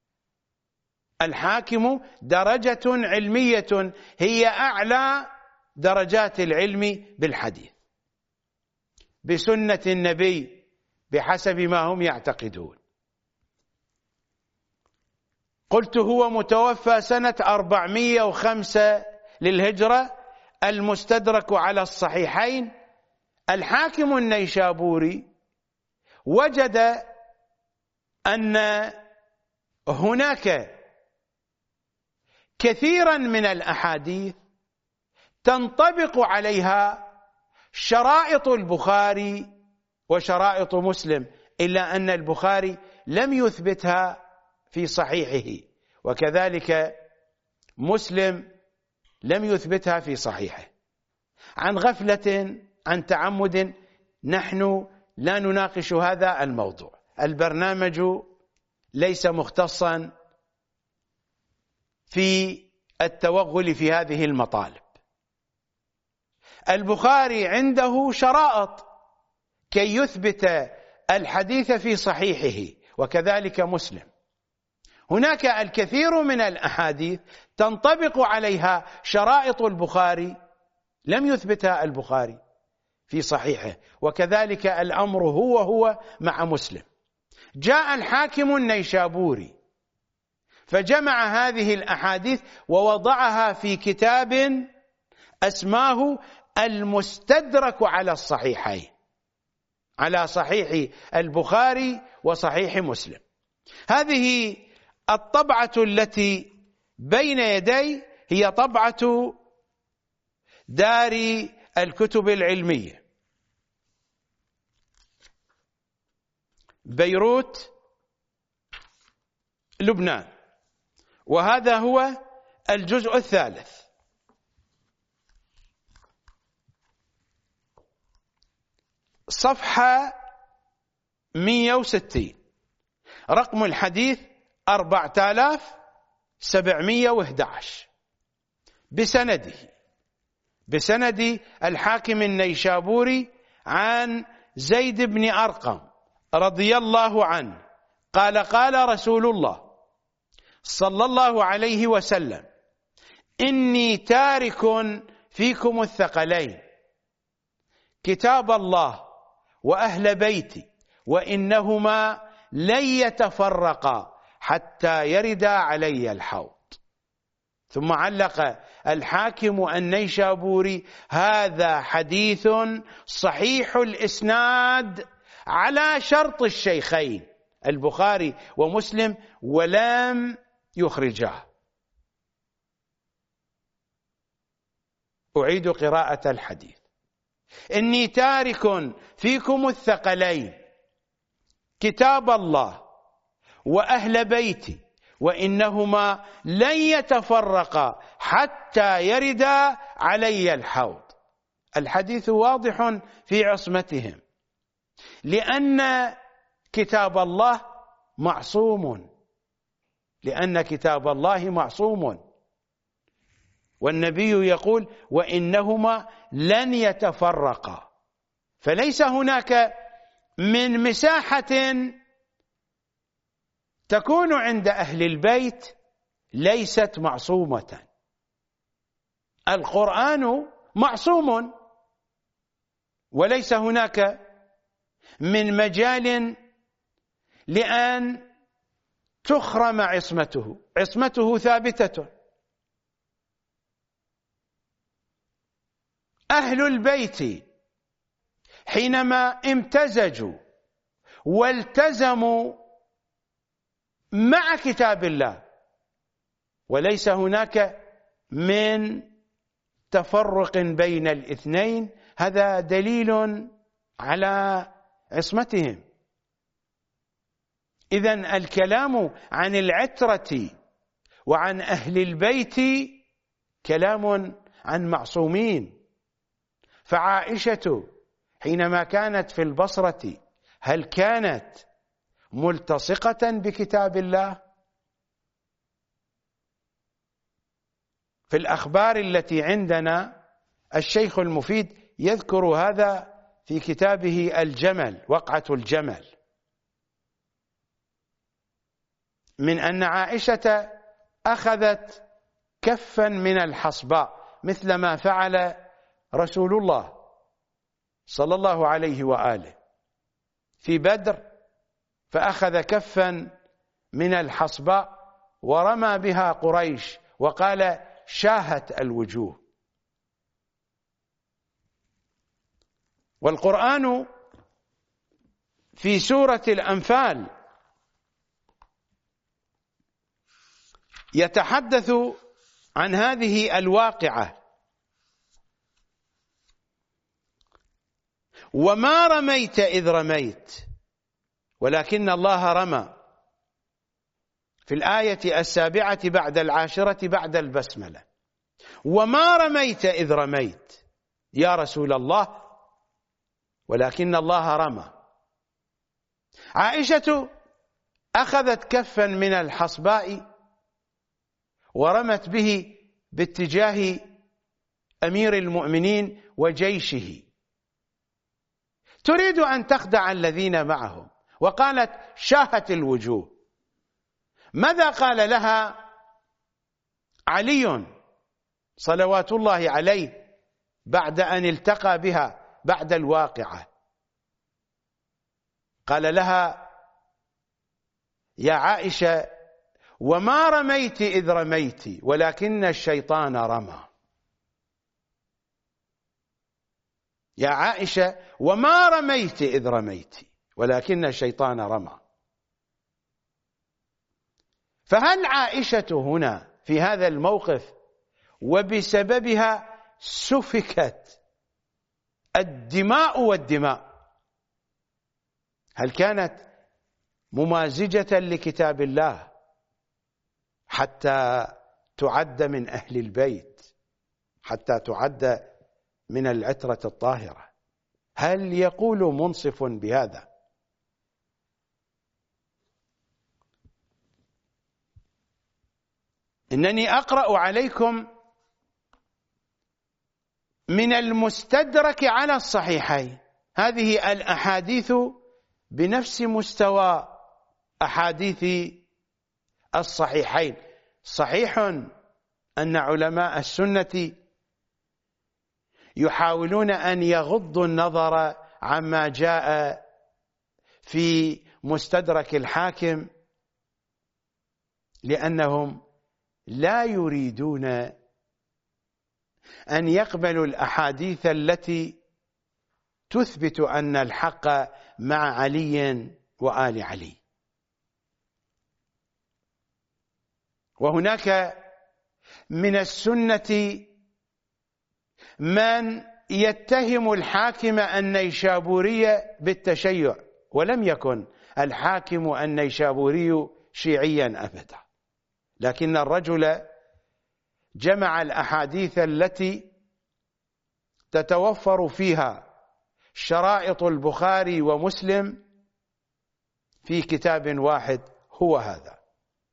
الحاكم درجة علمية هي أعلى درجات العلم بالحديث، بسنة النبي، بحسب ما هم يعتقدون. قلت هو متوفى سنة أربعمئة وخمسة للهجرة، المستدرك على الصحيحين. الحاكم النيشابوري وجد أن هناك كثيرا من الأحاديث تنطبق عليها شرائط البخاري وشرائط مسلم، إلا أن البخاري لم يثبتها في صحيحه، وكذلك مسلم لم يثبتها في صحيحه. عن غفلة، عن تعمد، نحن لا نناقش هذا الموضوع. البرنامج ليس مختصا في التوغل في هذه المطالب. البخاري عنده شرائط كي يثبت الحديث في صحيحه، وكذلك مسلم. هناك الكثير من الأحاديث تنطبق عليها شرائط البخاري لم يثبتها البخاري في صحيحه، وكذلك الأمر هو هو مع مسلم. جاء الحاكم النيشابوري فجمع هذه الأحاديث ووضعها في كتاب أسماه المستدرك على الصحيحين، على صحيح البخاري وصحيح مسلم. هذه الطبعة التي بين يدي هي طبعة دار الكتب العلمية بيروت لبنان، وهذا هو الجزء الثالث. صفحة مئة وستين، رقم الحديث أربعة آلاف وسبعمئة وأحد عشر، بسنده بسند الحاكم النيشابوري عن زيد بن أرقم رضي الله عنه قال قال رسول الله صلى الله عليه وسلم: إني تارك فيكم الثقلين، كتاب الله وأهل بيتي، وإنهما لن يتفرقا حتى يرد علي الحوض. ثم علق الحاكم النيشابوري: هذا حديث صحيح الإسناد على شرط الشيخين البخاري ومسلم ولم يخرجاه. أعيد قراءة الحديث: إني تارك فيكم الثقلين، كتاب الله وأهل بيتي، وإنهما لن يتفرقا حتى يردا علي الحوض. الحديث واضح في عصمتهم، لأن كتاب الله معصوم، لأن كتاب الله معصوم، والنبي يقول: وإنهما لن يتفرقا. فليس هناك من مساحة تكون عند أهل البيت ليست معصومة. القرآن معصوم، وليس هناك من مجال لأن تخرم عصمته، عصمته ثابتة. أهل البيت حينما امتزجوا والتزموا مع كتاب الله وليس هناك من تفرق بين الاثنين، هذا دليل على عصمتهم. إذن الكلام عن العترة وعن أهل البيت كلام عن معصومين. فعائشة حينما كانت في البصرة هل كانت ملتصقة بكتاب الله؟ في الأخبار التي عندنا الشيخ المفيد يذكر هذا في كتابه الجمل، وقعة الجمل، من أن عائشة أخذت كفا من الحصباء مثل ما فعل رسول الله صلى الله عليه وآله في بدر، فأخذ كفا من الحصباء ورمى بها قريش وقال: شاهت الوجوه. والقرآن في سورة الأنفال يتحدث عن هذه الواقعة: وما رميت إذ رميت ولكن الله رمى، في الآية السابعة بعد العاشرة بعد البسملة. وما رميت إذ رميت يا رسول الله ولكن الله رمى. عائشة أخذت كفا من الحصباء ورمت به باتجاه أمير المؤمنين وجيشه، تريد أن تخدع الذين معهم، وقالت: شاهت الوجوه. ماذا قال لها علي صلوات الله عليه بعد أن التقى بها بعد الواقعة؟ قال لها: يا عائشة، وما رميت إذ رميت ولكن الشيطان رمى. يا عائشة، وما رميت إذ رميت ولكن الشيطان رمى. فهل عائشة هنا في هذا الموقف وبسببها سفكت الدماء والدماء، هل كانت ممازجة لكتاب الله حتى تعد من أهل البيت، حتى تعد من العترة الطاهرة؟ هل يقول منصف بهذا؟ إنني أقرأ عليكم من المستدرك على الصحيحين هذه الأحاديث بنفس مستوى أحاديث الصحيحين. صحيح أن علماء السنة يحاولون أن يغضوا النظر عما جاء في مستدرك الحاكم، لأنهم لا يريدون أن يقبلوا الأحاديث التي تثبت أن الحق مع علي وآل علي. وهناك من السنة من يتهم الحاكم النيشابوري بالتشيع، ولم يكن الحاكم النيشابوري شيعيا أبدا، لكن الرجل جمع الأحاديث التي تتوفر فيها شرائط البخاري ومسلم في كتاب واحد، هو هذا: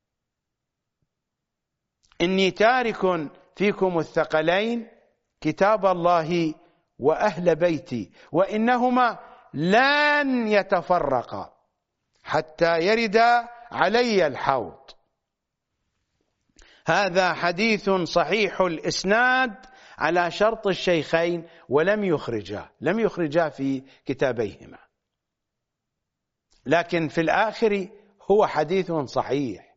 إني تارك فيكم الثقلين كتاب الله وأهل بيتي وإنهما لن يتفرقا حتى يرد علي الحوض. هذا حديث صحيح الإسناد على شرط الشيخين ولم يخرجاه لم يخرجاه في كتابيهما، لكن في الآخر هو حديث صحيح.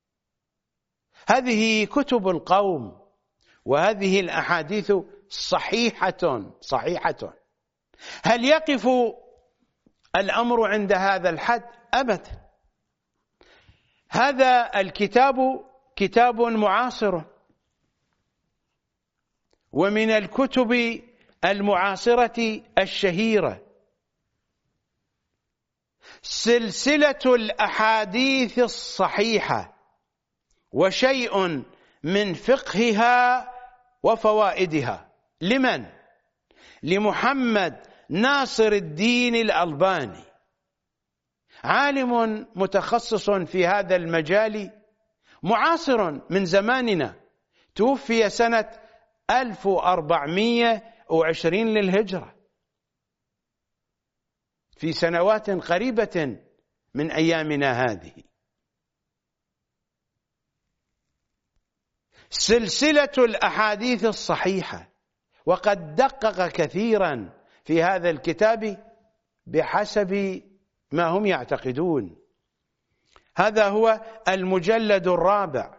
هذه كتب القوم وهذه الأحاديث صحيحة صحيحة. هل يقف الأمر عند هذا الحد؟ أبدا. هذا الكتاب كتاب معاصر، ومن الكتب المعاصرة الشهيرة سلسلة الأحاديث الصحيحة وشيء من فقهها وفوائدها. لمن؟ لمحمد ناصر الدين الألباني، عالم متخصص في هذا المجال معاصر من زماننا، توفي سنة ألف وأربعمائة وعشرين للهجرة، في سنوات قريبة من أيامنا هذه. سلسلة الأحاديث الصحيحة، وقد دقق كثيرا في هذا الكتاب بحسب ما هم يعتقدون. هذا هو المجلد الرابع،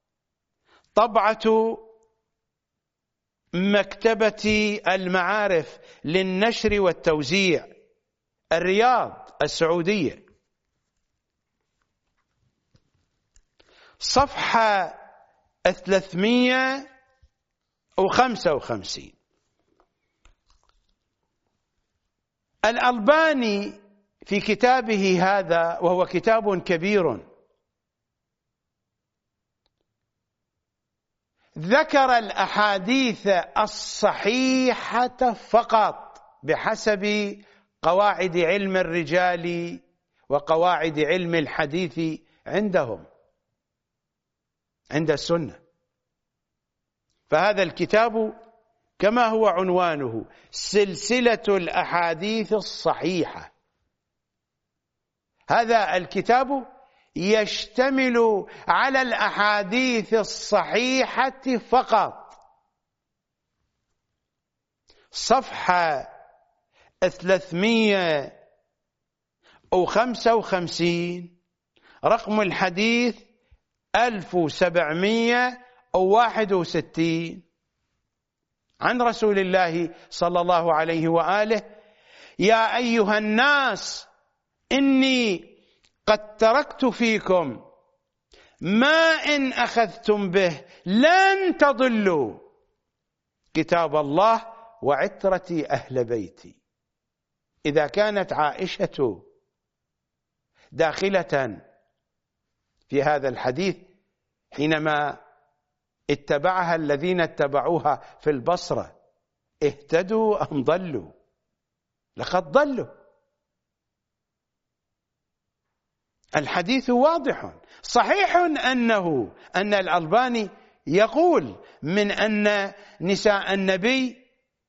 طبعة مكتبة المعارف للنشر والتوزيع، الرياض السعودية، صفحة ثلاثمائة وخمسة وخمسين. الألباني في كتابه هذا، وهو كتاب كبير، ذكر الأحاديث الصحيحة فقط بحسب قواعد علم الرجال وقواعد علم الحديث عندهم عند السنة. فهذا الكتاب كما هو عنوانه سلسلة الأحاديث الصحيحة. هذا الكتاب يشتمل على الأحاديث الصحيحة فقط. صفحة ثلاثمئة وخمسة وخمسين، رقم الحديث ألف وسبعمئة وواحد وستين، عن رسول الله صلى الله عليه وآله: يا أيها الناس إني قد تركت فيكم ما إن أخذتم به لن تضلوا، كتاب الله وعترتي أهل بيتي. إذا كانت عائشة داخلة في هذا الحديث حينما اتبعها الذين اتبعوها في البصرة، اهتدوا أم ضلوا؟ لقد ضلوا. الحديث واضح. صحيح أنه أن الألباني يقول من أن نساء النبي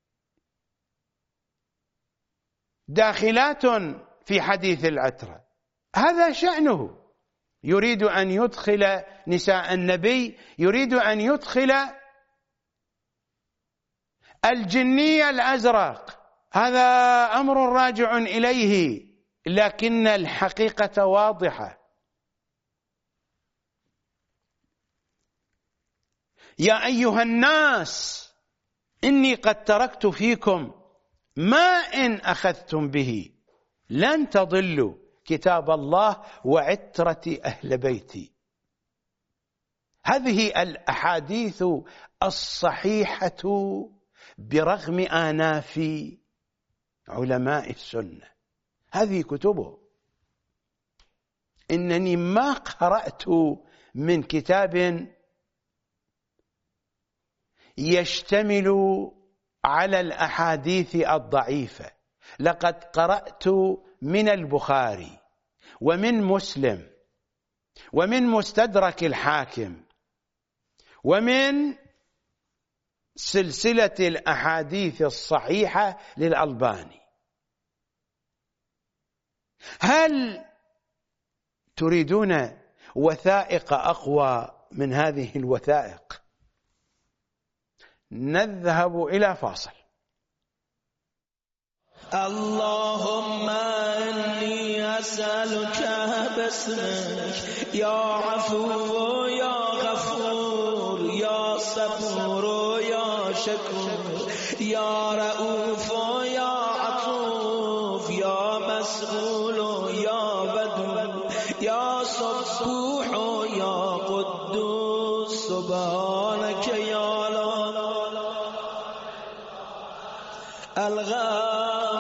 داخلات في حديث العترة، هذا شأنه. يريد أن يدخل نساء النبي، يريد أن يدخل الجني الأزرق، هذا أمر راجع إليه، لكن الحقيقة واضحة. يا أيها الناس إني قد تركت فيكم ما إن أخذتم به لن تضلوا، كتاب الله وعترة أهل بيتي. هذه الأحاديث الصحيحة برغم آناف علماء السنة، هذه كتبه. إنني ما قرأت من كتاب يشتمل على الأحاديث الضعيفة. لقد قرأت من البخاري ومن مسلم ومن مستدرك الحاكم ومن سلسلة الأحاديث الصحيحة للألباني. هل تريدون وثائق أقوى من هذه الوثائق؟ نذهب إلى فاصل.
اللهم إني أسألك باسمك يا عفو يا غفور يا صبور يا شكور يا رؤوف يا عطوف يا مسؤول يا بدر يا صبوح يا قدوس سبحانك يا لا الغالب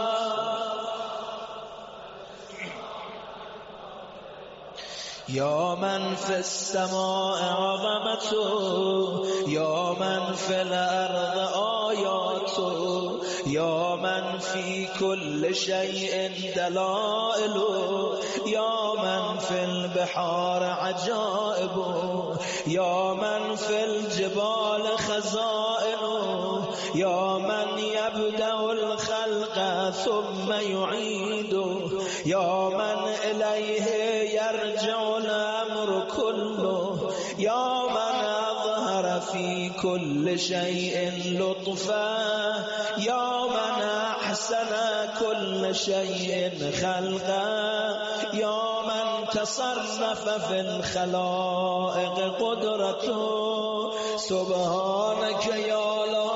يا من في السماء عظمته يا من في الأرض آياته يا من في كل شيء دلائله يا من في البحار عجائبه يا من في الجبال خزائنه يا من يبدأ الخلق ثم يعيده يا من إليه يرجع الأمر كله يا من أظهر في كل شيء لطفا يا من أحسن كل شيء خلقا يا من تصرف في الخلائق قدرته سبحانك يا الله.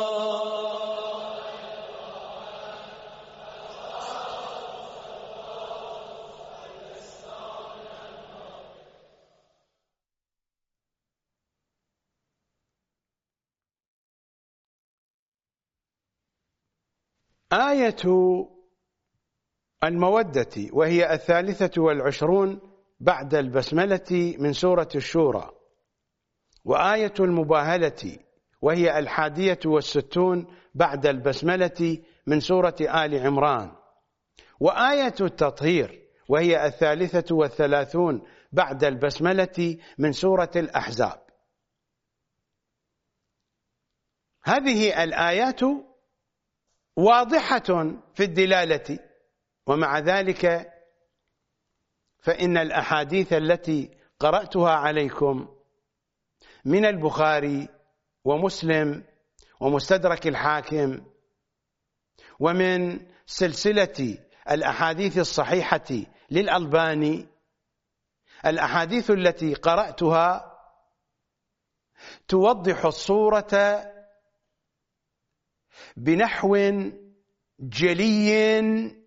آية المودة وهي الثالثة والعشرون بعد البسملة من سورة الشورى، وآية المباهلة وهي الحادية والستون بعد البسملة من سورة آل عمران، وآية التطهير وهي الثالثة والثلاثون بعد البسملة من سورة الأحزاب. هذه الآيات واضحة في الدلالة، ومع ذلك فإن الأحاديث التي قرأتها عليكم من البخاري ومسلم ومستدرك الحاكم ومن سلسلة الأحاديث الصحيحة للألباني، الأحاديث التي قرأتها توضح الصورة بنحو جلي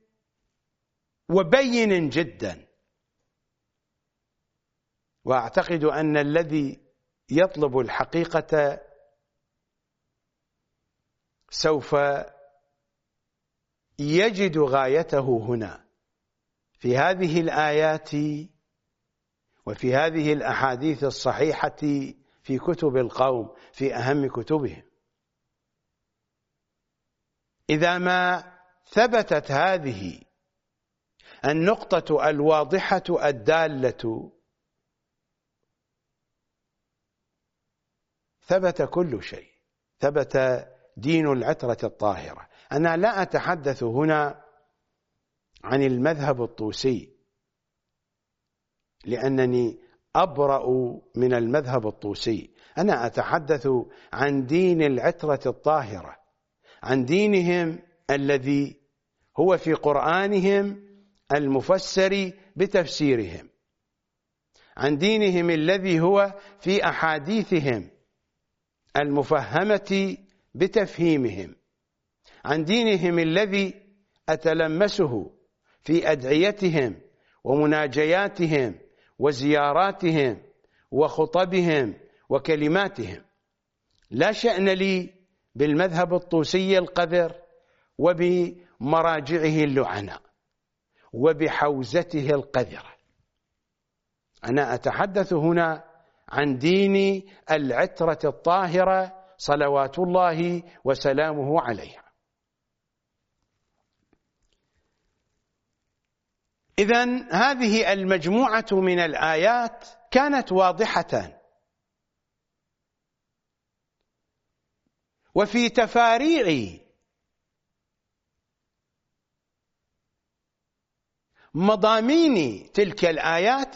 وبين جدا. وأعتقد أن الذي يطلب الحقيقة سوف يجد غايته هنا في هذه الآيات وفي هذه الأحاديث الصحيحة في كتب القوم، في أهم كتبهم. إذا ما ثبتت هذه النقطة الواضحة الدالة ثبت كل شيء، ثبت دين العترة الطاهرة. أنا لا أتحدث هنا عن المذهب الطوسي لأنني أبرأ من المذهب الطوسي، أنا أتحدث عن دين العترة الطاهرة، عن دينهم الذي هو في قرآنهم المفسر بتفسيرهم، عن دينهم الذي هو في أحاديثهم المفهمة بتفهيمهم، عن دينهم الذي أتلمسه في أدعيتهم ومناجياتهم وزياراتهم وخطبهم وكلماتهم. لا شأن لي بالمذهب الطوسي القذر وبمراجعه اللعناء وبحوزته القذرة. أنا أتحدث هنا عن دين العترة الطاهرة صلوات الله وسلامه عليها. إذن هذه المجموعة من الآيات كانت واضحة، وفي تفاريع مضامين تلك الآيات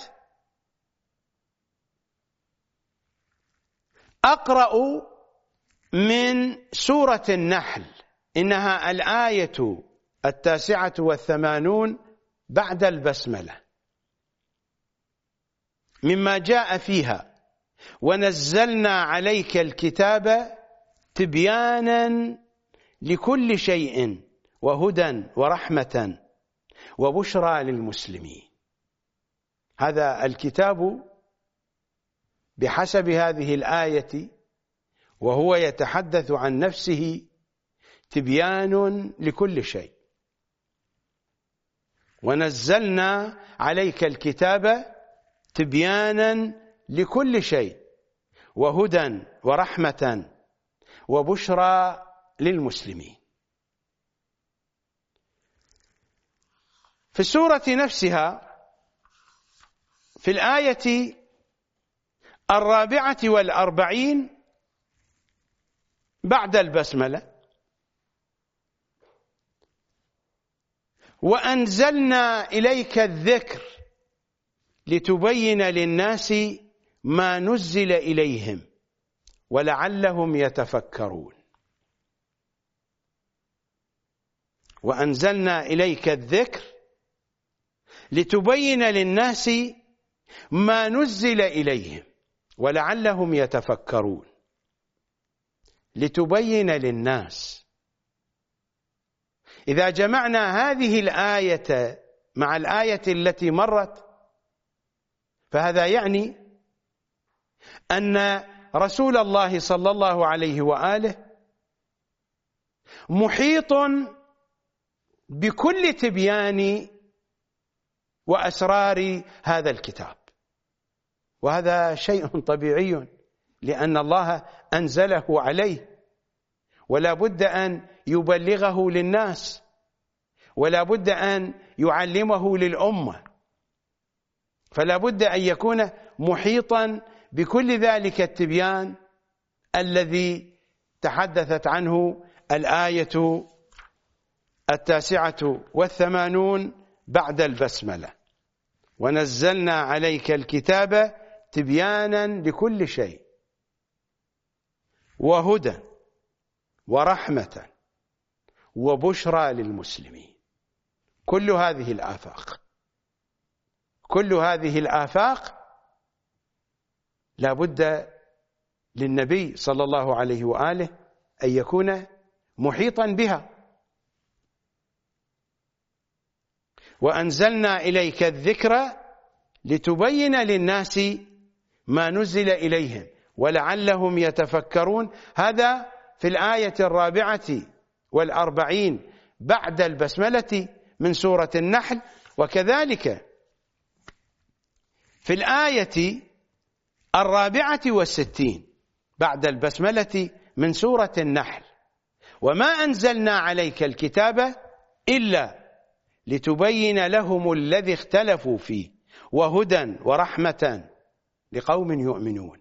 أقرأ من سورة النحل، إنها الآية التاسعة والثمانون بعد البسملة، مما جاء فيها: ونزلنا عليك الكتاب تبيانا لكل شيء وهدى ورحمة وبشرى للمسلمين. هذا الكتاب بحسب هذه الآية وهو يتحدث عن نفسه تبيان لكل شيء. ونزلنا عليك الكتاب تبيانا لكل شيء وهدى ورحمة وبشرى للمسلمين. في السورة نفسها في الآية الرابعة والأربعين بعد البسملة: وأنزلنا إليك الذكر لتبين للناس ما نزل إليهم ولعلهم يتفكرون. وأنزلنا إليك الذكر لتبين للناس ما نزل إليهم ولعلهم يتفكرون. لتبين للناس. إذا جمعنا هذه الآية مع الآية التي مرت فهذا يعني أن رسول الله صلى الله عليه وآله محيط بكل تبيان وأسرار هذا الكتاب، وهذا شيء طبيعي لأن الله أنزله عليه، ولا بد أن يبلغه للناس، ولا بد أن يعلمه للأمة، فلا بد أن يكون محيطا بكل ذلك التبيان الذي تحدثت عنه الآية التاسعة والثمانون بعد البسملة. ونزلنا عليك الكتاب تبيانا لكل شيء وهدى ورحمة وبشرى للمسلمين. كل هذه الآفاق كل هذه الآفاق لا بد للنبي صلى الله عليه وآله أن يكون محيطا بها. وأنزلنا إليك الذكر لتبين للناس ما نزل إليهم ولعلهم يتفكرون. هذا في الآية الرابعة والأربعين بعد البسملة من سورة النحل، وكذلك في الآية الرابعة والستين بعد البسملة من سورة النحل: وما أنزلنا عليك الكتاب إلا لتبين لهم الذي اختلفوا فيه وهدى ورحمة لقوم يؤمنون.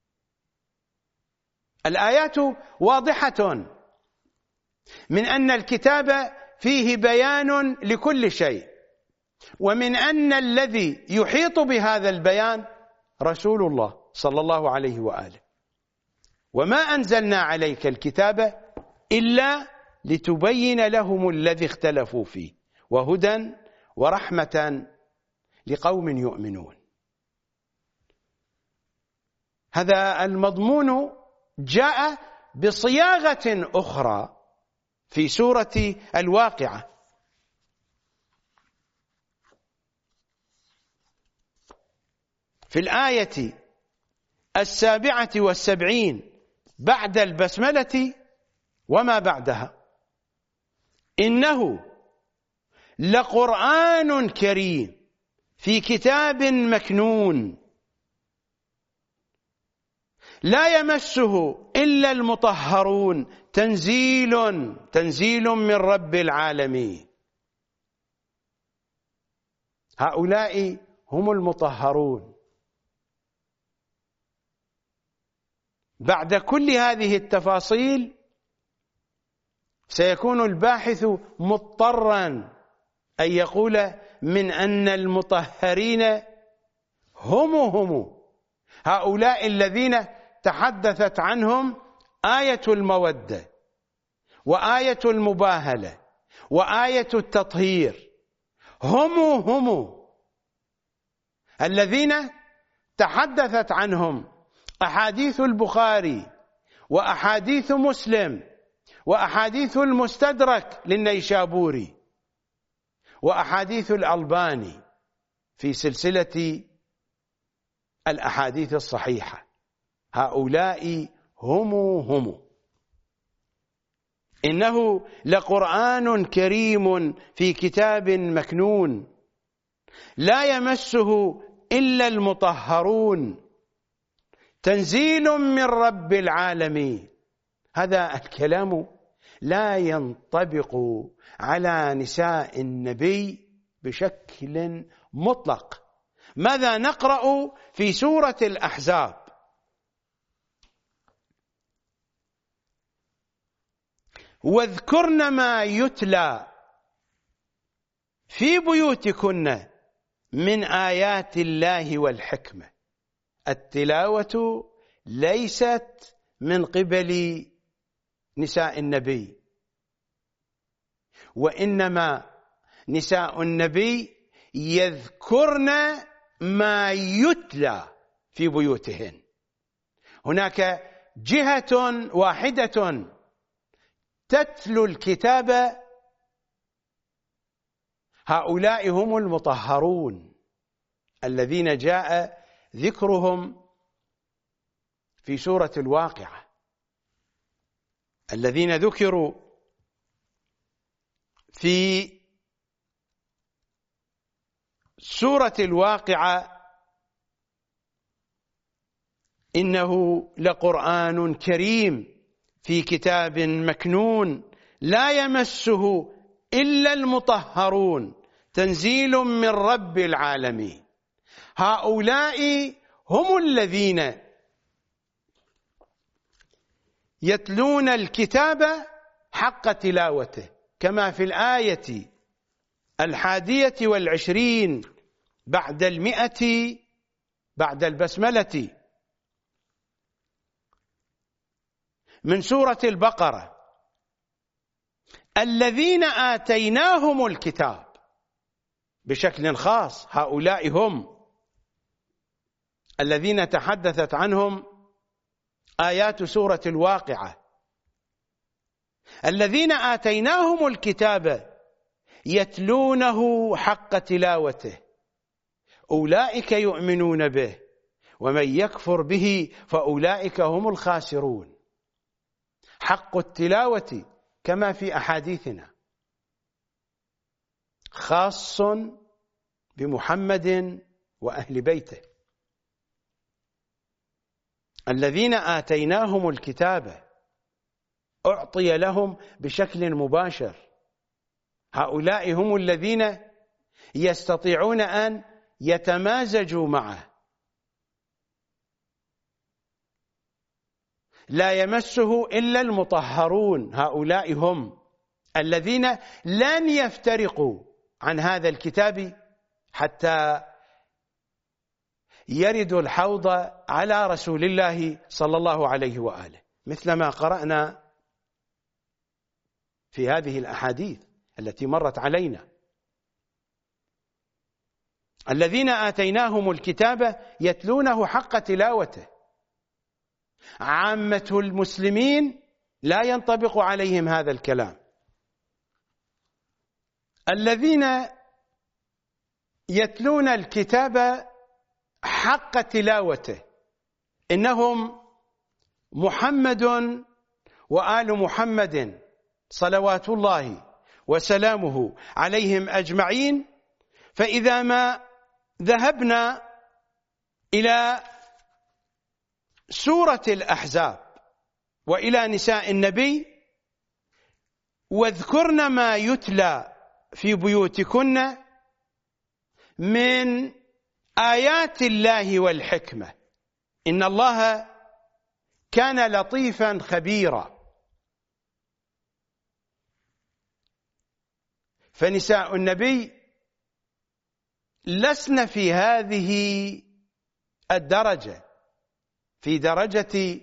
الآيات واضحة من أن الكتاب فيه بيان لكل شيء، ومن أن الذي يحيط بهذا البيان رسول الله صلى الله عليه وآله. وما أنزلنا عليك الكتاب إلا لتبين لهم الذي اختلفوا فيه وهدى ورحمة لقوم يؤمنون. هذا المضمون جاء بصياغة أخرى في سورة الواقعة. في الآية السابعة والسبعين بعد البسملة وما بعدها: إنه لقرآن كريم في كتاب مكنون لا يمسه إلا المطهرون تنزيل تنزيل من رب العالمين. هؤلاء هم المطهرون. بعد كل هذه التفاصيل سيكون الباحث مضطرا أن يقول من أن المطهرين هم هم هؤلاء الذين تحدثت عنهم آية المودة وآية المباهلة وآية التطهير. هم هم الذين تحدثت عنهم أحاديث البخاري وأحاديث مسلم وأحاديث المستدرك للنيشابوري وأحاديث الألباني في سلسلة الأحاديث الصحيحة. هؤلاء هم هم. إنه لقرآن كريم في كتاب مكنون لا يمسه إلا المطهرون تنزيل من رب العالمين. هذا الكلام لا ينطبق على نساء النبي بشكل مطلق. ماذا نقرأ في سورة الأحزاب؟ واذكرن ما يتلى في بيوتكن من آيات الله والحكمة. التلاوة ليست من قبل نساء النبي، وإنما نساء النبي يذكرن ما يتلى في بيوتهن. هناك جهة واحدة تتلو الكتاب، هؤلاء هم المطهرون الذين جاء ذكرهم في سورة الواقعة، الذين ذكروا في سورة الواقعة: إنه لقرآن كريم في كتاب مكنون لا يمسه إلا المطهرون تنزيل من رب العالمين. هؤلاء هم الذين يتلون الكتاب حق تلاوته، كما في الآية الحادية والعشرين بعد المئة بعد البسملة من سورة البقرة: الذين آتيناهم الكتاب، بشكل خاص هؤلاء هم الذين تحدثت عنهم آيات سورة الواقعة. الذين آتيناهم الكتاب يتلونه حق تلاوته أولئك يؤمنون به ومن يكفر به فأولئك هم الخاسرون. حق التلاوة كما في أحاديثنا خاص بمحمد وأهل بيته. الذين آتيناهم الكتاب أعطي لهم بشكل مباشر، هؤلاء هم الذين يستطيعون أن يتمازجوا معه، لا يمسه إلا المطهرون. هؤلاء هم الذين لن يفترقوا عن هذا الكتاب حتى يردوا الحوض على رسول الله صلى الله عليه وآله، مثل ما قرأنا في هذه الأحاديث التي مرت علينا. الذين آتيناهم الكتاب يتلونه حق تلاوته. عامة المسلمين لا ينطبق عليهم هذا الكلام. الذين يتلون الكتاب حق تلاوته إنهم محمد وآل محمد صلوات الله وسلامه عليهم أجمعين. فإذا ما ذهبنا إلى سورة الأحزاب وإلى نساء النبي: واذكرن ما يتلى في بيوتكن من آيات الله والحكمة إن الله كان لطيفا خبيرا. فنساء النبي لسن في هذه الدرجة، في درجة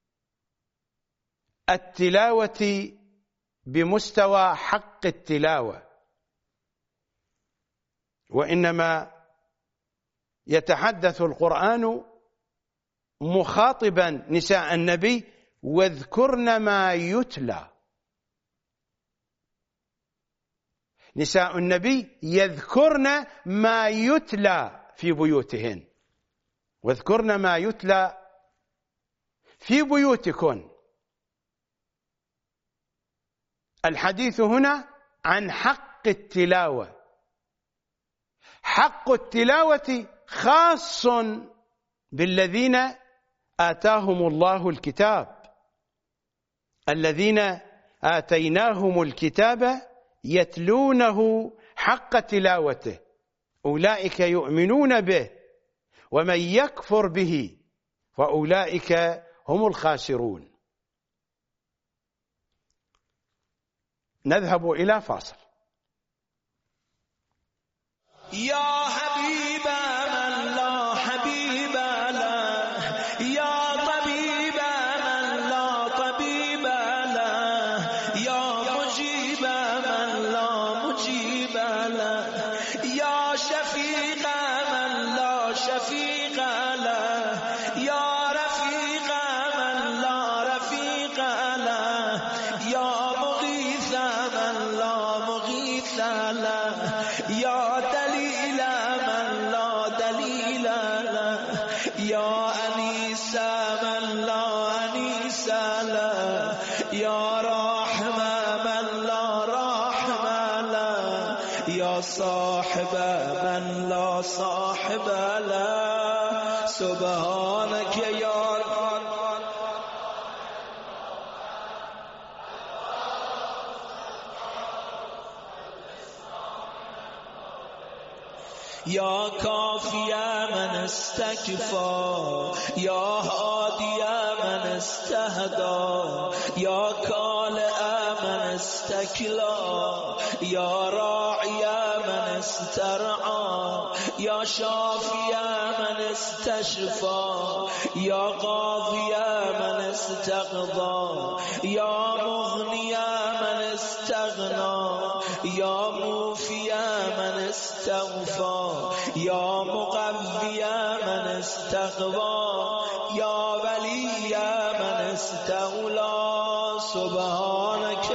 التلاوة بمستوى حق التلاوة، وإنما يتحدث القرآن مخاطبا نساء النبي: واذكرن ما يتلى. نساء النبي يذكرن ما يتلى في بيوتهن، واذكرن ما يتلى في بيوتكن. الحديث هنا عن حق التلاوة. حق التلاوة خاص بالذين آتاهم الله الكتاب. الذين آتيناهم الكتاب يتلونه حق تلاوته أولئك يؤمنون به ومن يكفر به فأولئك هم الخاسرون. نذهب إلى فاصل.
يا حبيب من لا حبيب له، يا طبيب من لا طبيب له، يا مجيب من لا مجيب له، يا شفيق من لا شفيق له، يا رفيق من لا رفيق له، يا مغيث من لا مغيث له، يا دليل من لا دليل له، يا أنيس من لا أنيس له، يا راحم من لا راحم له، يا صاحب من لا صاحب له. سبحانك يا يا كافي من استكفى، يا هادي من استهدى، يا كالئ من استكلى، يا راعي من استرعى يا شافي من استشفى يا قاضي من استقضى يا مغني من استغنى يا موفي من استغفى يا مقوي من استقوى يا ولي من استولى سبحانك.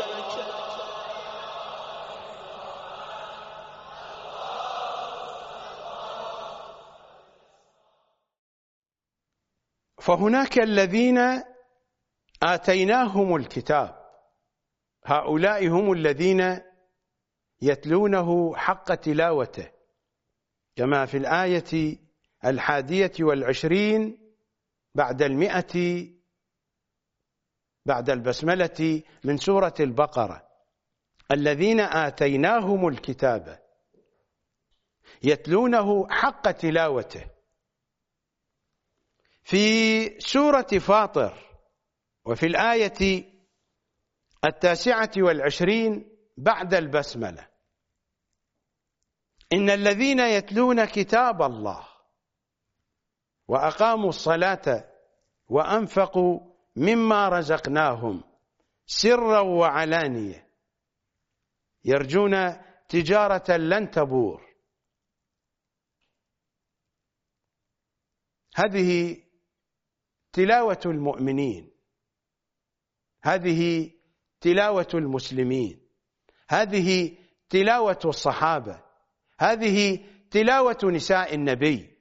فهناك الذين آتيناهم الكتاب، هؤلاء هم الذين يتلونه حق تلاوته، كما في الآية الحادية والعشرين بعد المئة بعد البسملة من سورة البقرة: الذين آتيناهم الكتاب يتلونه حق تلاوته. في سورة فاطر وفي الآية التاسعة والعشرين بعد البسملة: إن الذين يتلون كتاب الله وأقاموا الصلاة وأنفقوا مما رزقناهم سرا وعلانية يرجون تجارة لن تبور. هذه تلاوة المؤمنين، هذه تلاوة المسلمين، هذه تلاوة الصحابة، هذه تلاوة نساء النبي.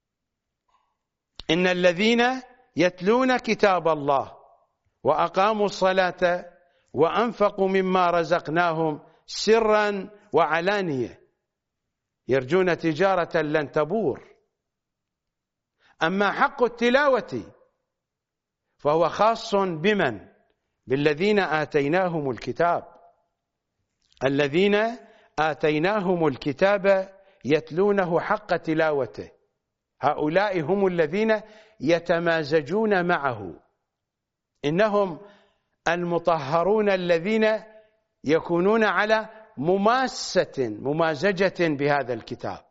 إن الذين يتلون كتاب الله وأقاموا الصلاة وأنفقوا مما رزقناهم سرا وعلانية يرجون تجارة لن تبور. أما حق التلاوة فهو خاص بمن؟ بالذين آتيناهم الكتاب. الذين آتيناهم الكتاب يتلونه حق تلاوته، هؤلاء هم الذين يتمازجون معه، إنهم المطهرون الذين يكونون على مماسة ممازجة بهذا الكتاب،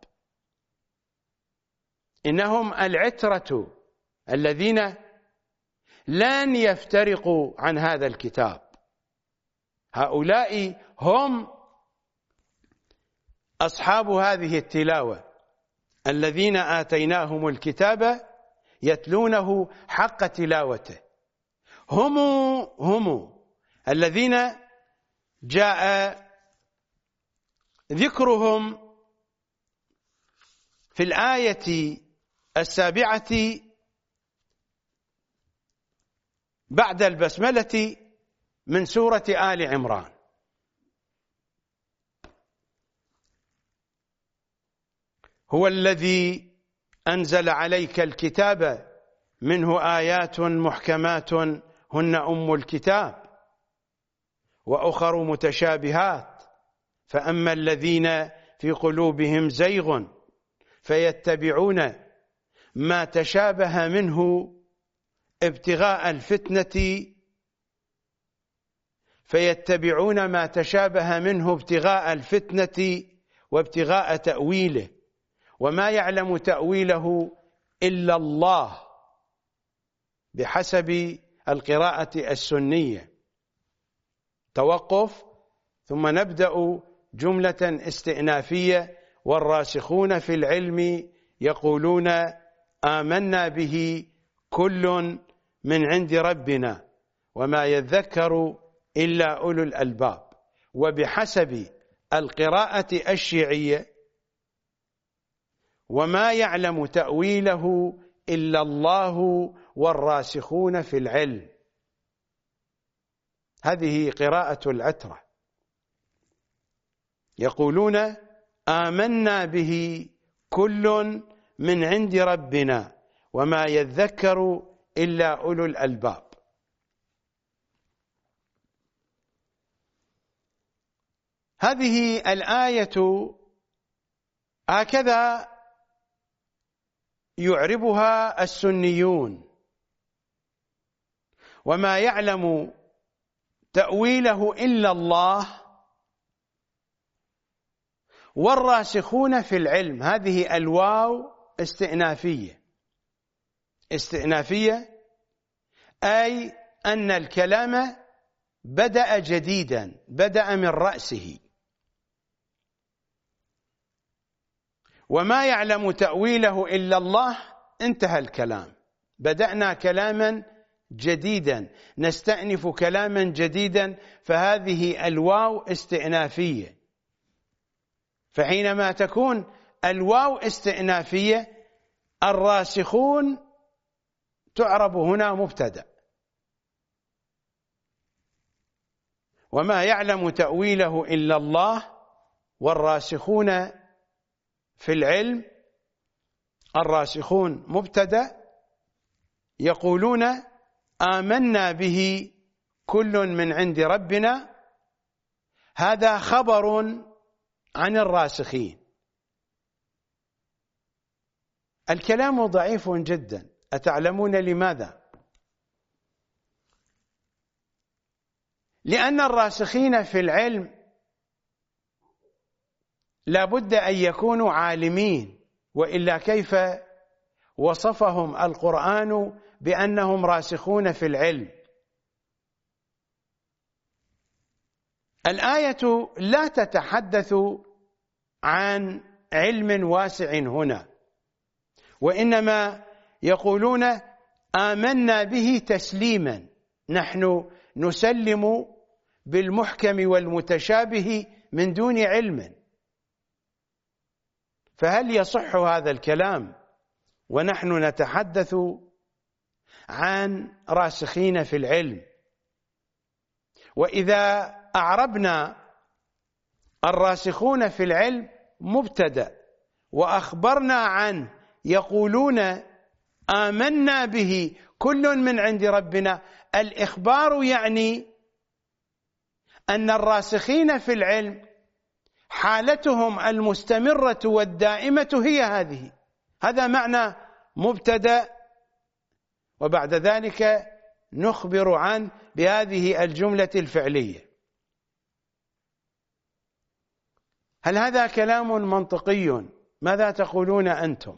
إنهم العترة الذين لن يفترقوا عن هذا الكتاب. هؤلاء هم أصحاب هذه التلاوة، الذين آتيناهم الكتاب يتلونه حق تلاوته. هم هم الذين جاء ذكرهم في الآية السابعة بعد البسملة من سورة آل عمران: هو الذي أنزل عليك الكتاب منه آيات محكمات هن أم الكتاب وأخر متشابهات فأما الذين في قلوبهم زيغ فيتبعون ما تشابه منه ابتغاء الفتنة فيتبعون ما تشابه منه ابتغاء الفتنة وابتغاء تأويله وما يعلم تأويله إلا الله، بحسب القراءة السنية. توقف ثم نبدأ جملة استئنافية: والراسخون في العلم يقولون آمنا به كل من عند ربنا وما يذكر إلا أولو الألباب. وبحسب القراءة الشيعية: وما يعلم تأويله إلا الله والراسخون في العلم. هذه قراءة العترة، يقولون آمنا به كل من عند ربنا وما يذكر إلا أولو الألباب. هذه الآية هكذا يعربها السنيون: وما يعلم تأويله إلا الله والراسخون في العلم، هذه الواو استئنافية. استئنافية أي أن الكلام بدأ جديدا، بدأ من رأسه. وما يعلم تأويله إلا الله، انتهى الكلام، بدأنا كلاما جديدا، نستأنف كلاما جديدا، فهذه الواو استئنافية. فحينما تكون الواو استئنافية، الراسخون تعرب هنا مبتدأ. وما يعلم تأويله إلا الله، والراسخون في العلم، الراسخون مبتدأ، يقولون آمنا به كل من عند ربنا، هذا خبر عن الراسخين. الكلام ضعيف جدا، أتعلمون لماذا؟ لأن الراسخين في العلم لا بد أن يكونوا عالمين، وإلا كيف وصفهم القرآن بأنهم راسخون في العلم؟ الآية لا تتحدث عن علم واسع هنا، وإنما يقولون آمنا به تسليما، نحن نسلم بالمحكم والمتشابه من دون علم. فهل يصح هذا الكلام ونحن نتحدث عن راسخين في العلم؟ وإذا أعربنا الراسخون في العلم مبتدأ وأخبرنا عنه يقولون آمنا به كل من عند ربنا، الإخبار يعني أن الراسخين في العلم حالتهم المستمرة والدائمة هي هذه. هذا معنى مبتدأ، وبعد ذلك نخبر عنه بهذه الجملة الفعلية. هل هذا كلام منطقي؟ ماذا تقولون أنتم؟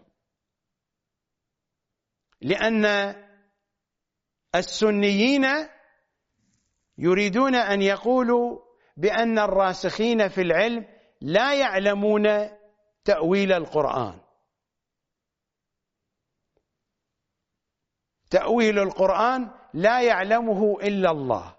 لأن السنيين يريدون أن يقولوا بأن الراسخين في العلم لا يعلمون تأويل القرآن. تأويل القرآن لا يعلمه إلا الله.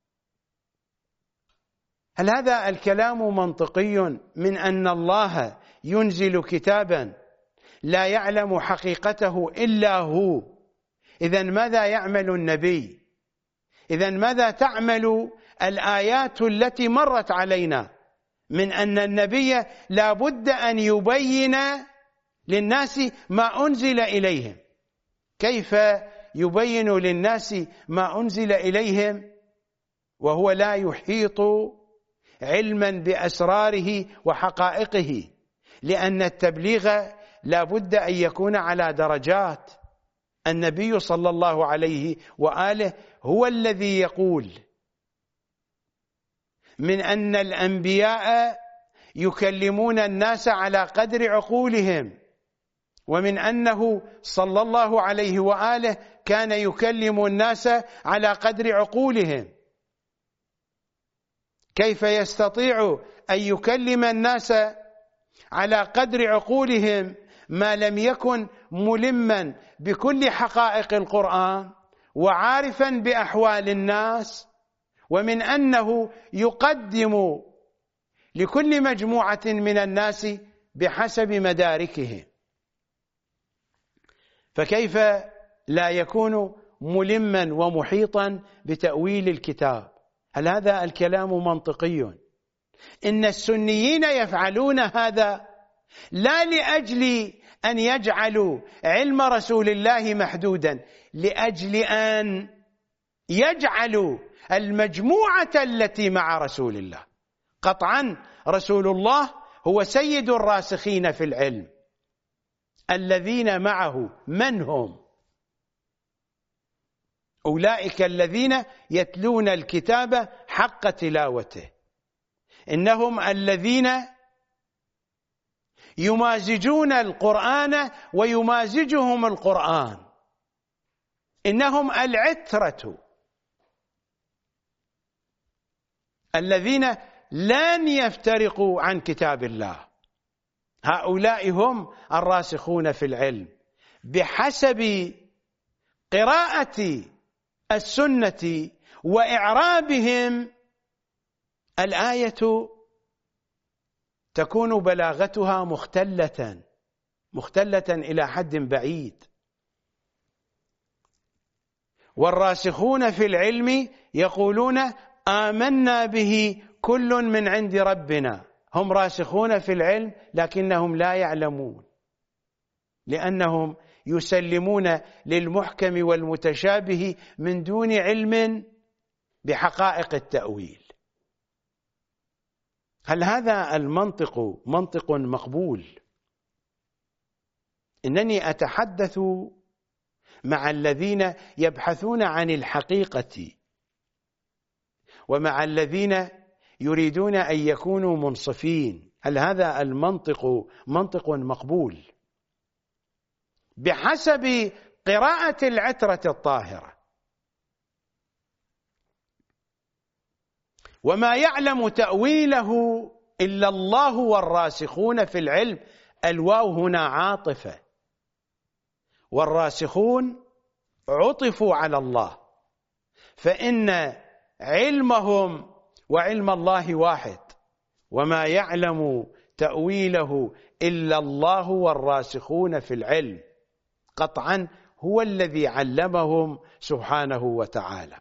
هل هذا الكلام منطقي من أن الله ينزل كتابا لا يعلم حقيقته إلا هو؟ إذن ماذا يعمل النبي؟ إذن ماذا تعمل الآيات التي مرت علينا من أن النبي لا بد أن يبين للناس ما أنزل إليهم؟ كيف يبين للناس ما أنزل إليهم وهو لا يحيط علما بأسراره وحقائقه؟ لأن التبليغ لا بد أن يكون على درجات. النبي صلى الله عليه وآله هو الذي يقول من أن الأنبياء يكلمون الناس على قدر عقولهم، ومن أنه صلى الله عليه وآله كان يكلم الناس على قدر عقولهم. كيف يستطيع أن يكلم الناس على قدر عقولهم ما لم يكن ملما بكل حقائق القرآن وعارفا بأحوال الناس، ومن أنه يقدم لكل مجموعة من الناس بحسب مداركهم؟ فكيف لا يكون ملما ومحيطا بتأويل الكتاب؟ هل هذا الكلام منطقي؟ إن السنيين يفعلون هذا لا لأجل أن يجعلوا علم رسول الله محدودا، لأجل أن يجعلوا المجموعة التي مع رسول الله. قطعا رسول الله هو سيد الراسخين في العلم. الذين معه من هم؟ أولئك الذين يتلون الكتاب حق تلاوته، إنهم الذين يمازجون القرآن ويمازجهم القرآن، إنهم العترة الذين لن يفترقوا عن كتاب الله. هؤلاء هم الراسخون في العلم بحسب قراءة السنة وإعرابهم. الآية تكون بلاغتها مختلة مختلة إلى حد بعيد، والراسخون في العلم يقولون آمنا به كل من عند ربنا. هم راسخون في العلم لكنهم لا يعلمون، لأنهم يسلمون للمحكم والمتشابه من دون علم بحقائق التأويل. هل هذا المنطق منطق مقبول؟ إنني أتحدث مع الذين يبحثون عن الحقيقة، ومع الذين يريدون أن يكونوا منصفين. هل هذا المنطق منطق مقبول بحسب قراءة العترة الطاهرة؟ وما يعلم تأويله إلا الله والراسخون في العلم. الواو هنا عاطفة، والراسخون عطفوا على الله، فإن علمهم وعلم الله واحد. وما يعلم تأويله إلا الله والراسخون في العلم، قطعا هو الذي علمهم سبحانه وتعالى.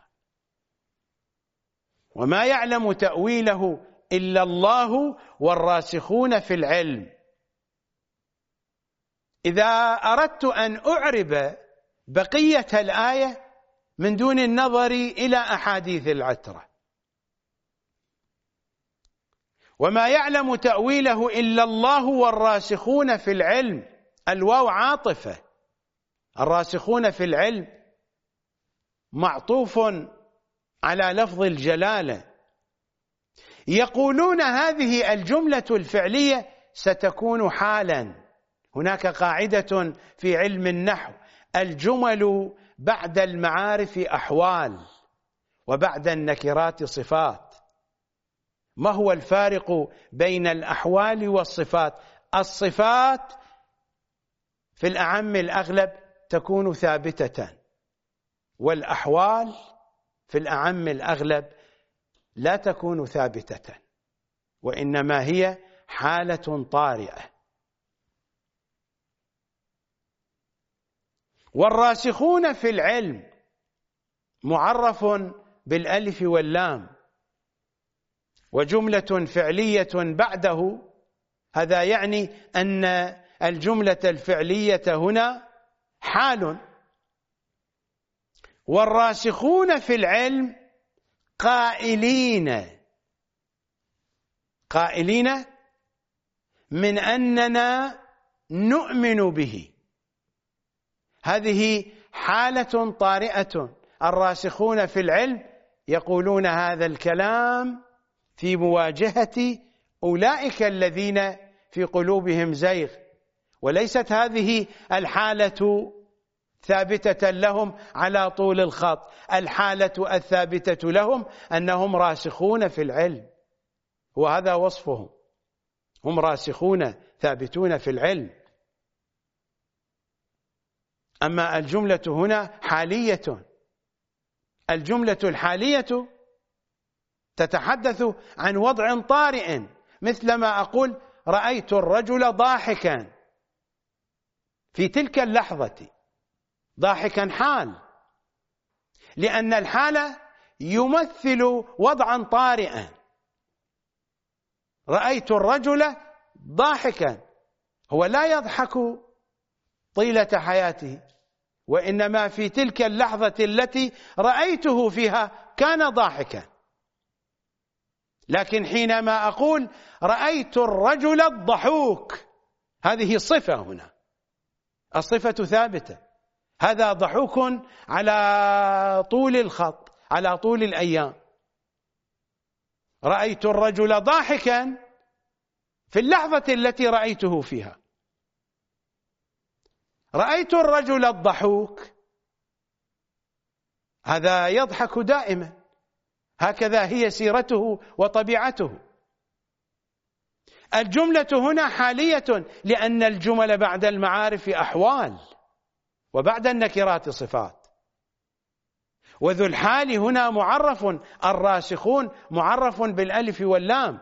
وما يعلم تأويله إلا الله والراسخون في العلم. إذا أردت أن أعرب بقية الآية من دون النظر إلى أحاديث العترة، وما يعلم تأويله إلا الله والراسخون في العلم، الواو عاطفة. الراسخون في العلم معطوف على لفظ الجلالة. يقولون هذه الجملة الفعلية ستكون حالا. هناك قاعدة في علم النحو: الجمل بعد المعارف أحوال، وبعد النكرات صفات. ما هو الفارق بين الأحوال والصفات؟ الصفات في الأعم الأغلب تكون ثابتة، والأحوال في الأعم الأغلب لا تكون ثابتة، وإنما هي حالة طارئة. والراسخون في العلم معرف بالألف واللام، وجملة فعلية بعده. هذا يعني أن الجملة الفعلية هنا حال. والراسخون في العلم قائلين قائلين من أننا نؤمن به. هذه حالة طارئة. الراسخون في العلم يقولون هذا الكلام في مواجهة أولئك الذين في قلوبهم زيغ، وليست هذه الحالة ثابتة لهم على طول الخط. الحالة الثابتة لهم أنهم راسخون في العلم، وهذا وصفهم، هم راسخون ثابتون في العلم. أما الجملة هنا حالية. الجملة الحالية تتحدث عن وضع طارئ، مثلما أقول رأيت الرجل ضاحكا في تلك اللحظة. ضاحكا حال، لأن الحالة يمثل وضعا طارئا. رأيت الرجل ضاحكا، هو لا يضحك طيلة حياته، وإنما في تلك اللحظة التي رأيته فيها كان ضاحكا. لكن حينما أقول رأيت الرجل الضحوك، هذه صفة هنا، الصفة ثابتة. هذا ضحوك على طول الخط، على طول الأيام. رأيت الرجل ضاحكا في اللحظة التي رأيته فيها رأيت الرجل الضحوك، هذا يضحك دائما، هكذا هي سيرته وطبيعته. الجملة هنا حالية، لأن الجمل بعد المعارف أحوال، وبعد النكرات صفات. وذو الحال هنا معرف، الراسخون معرف بالألف واللام.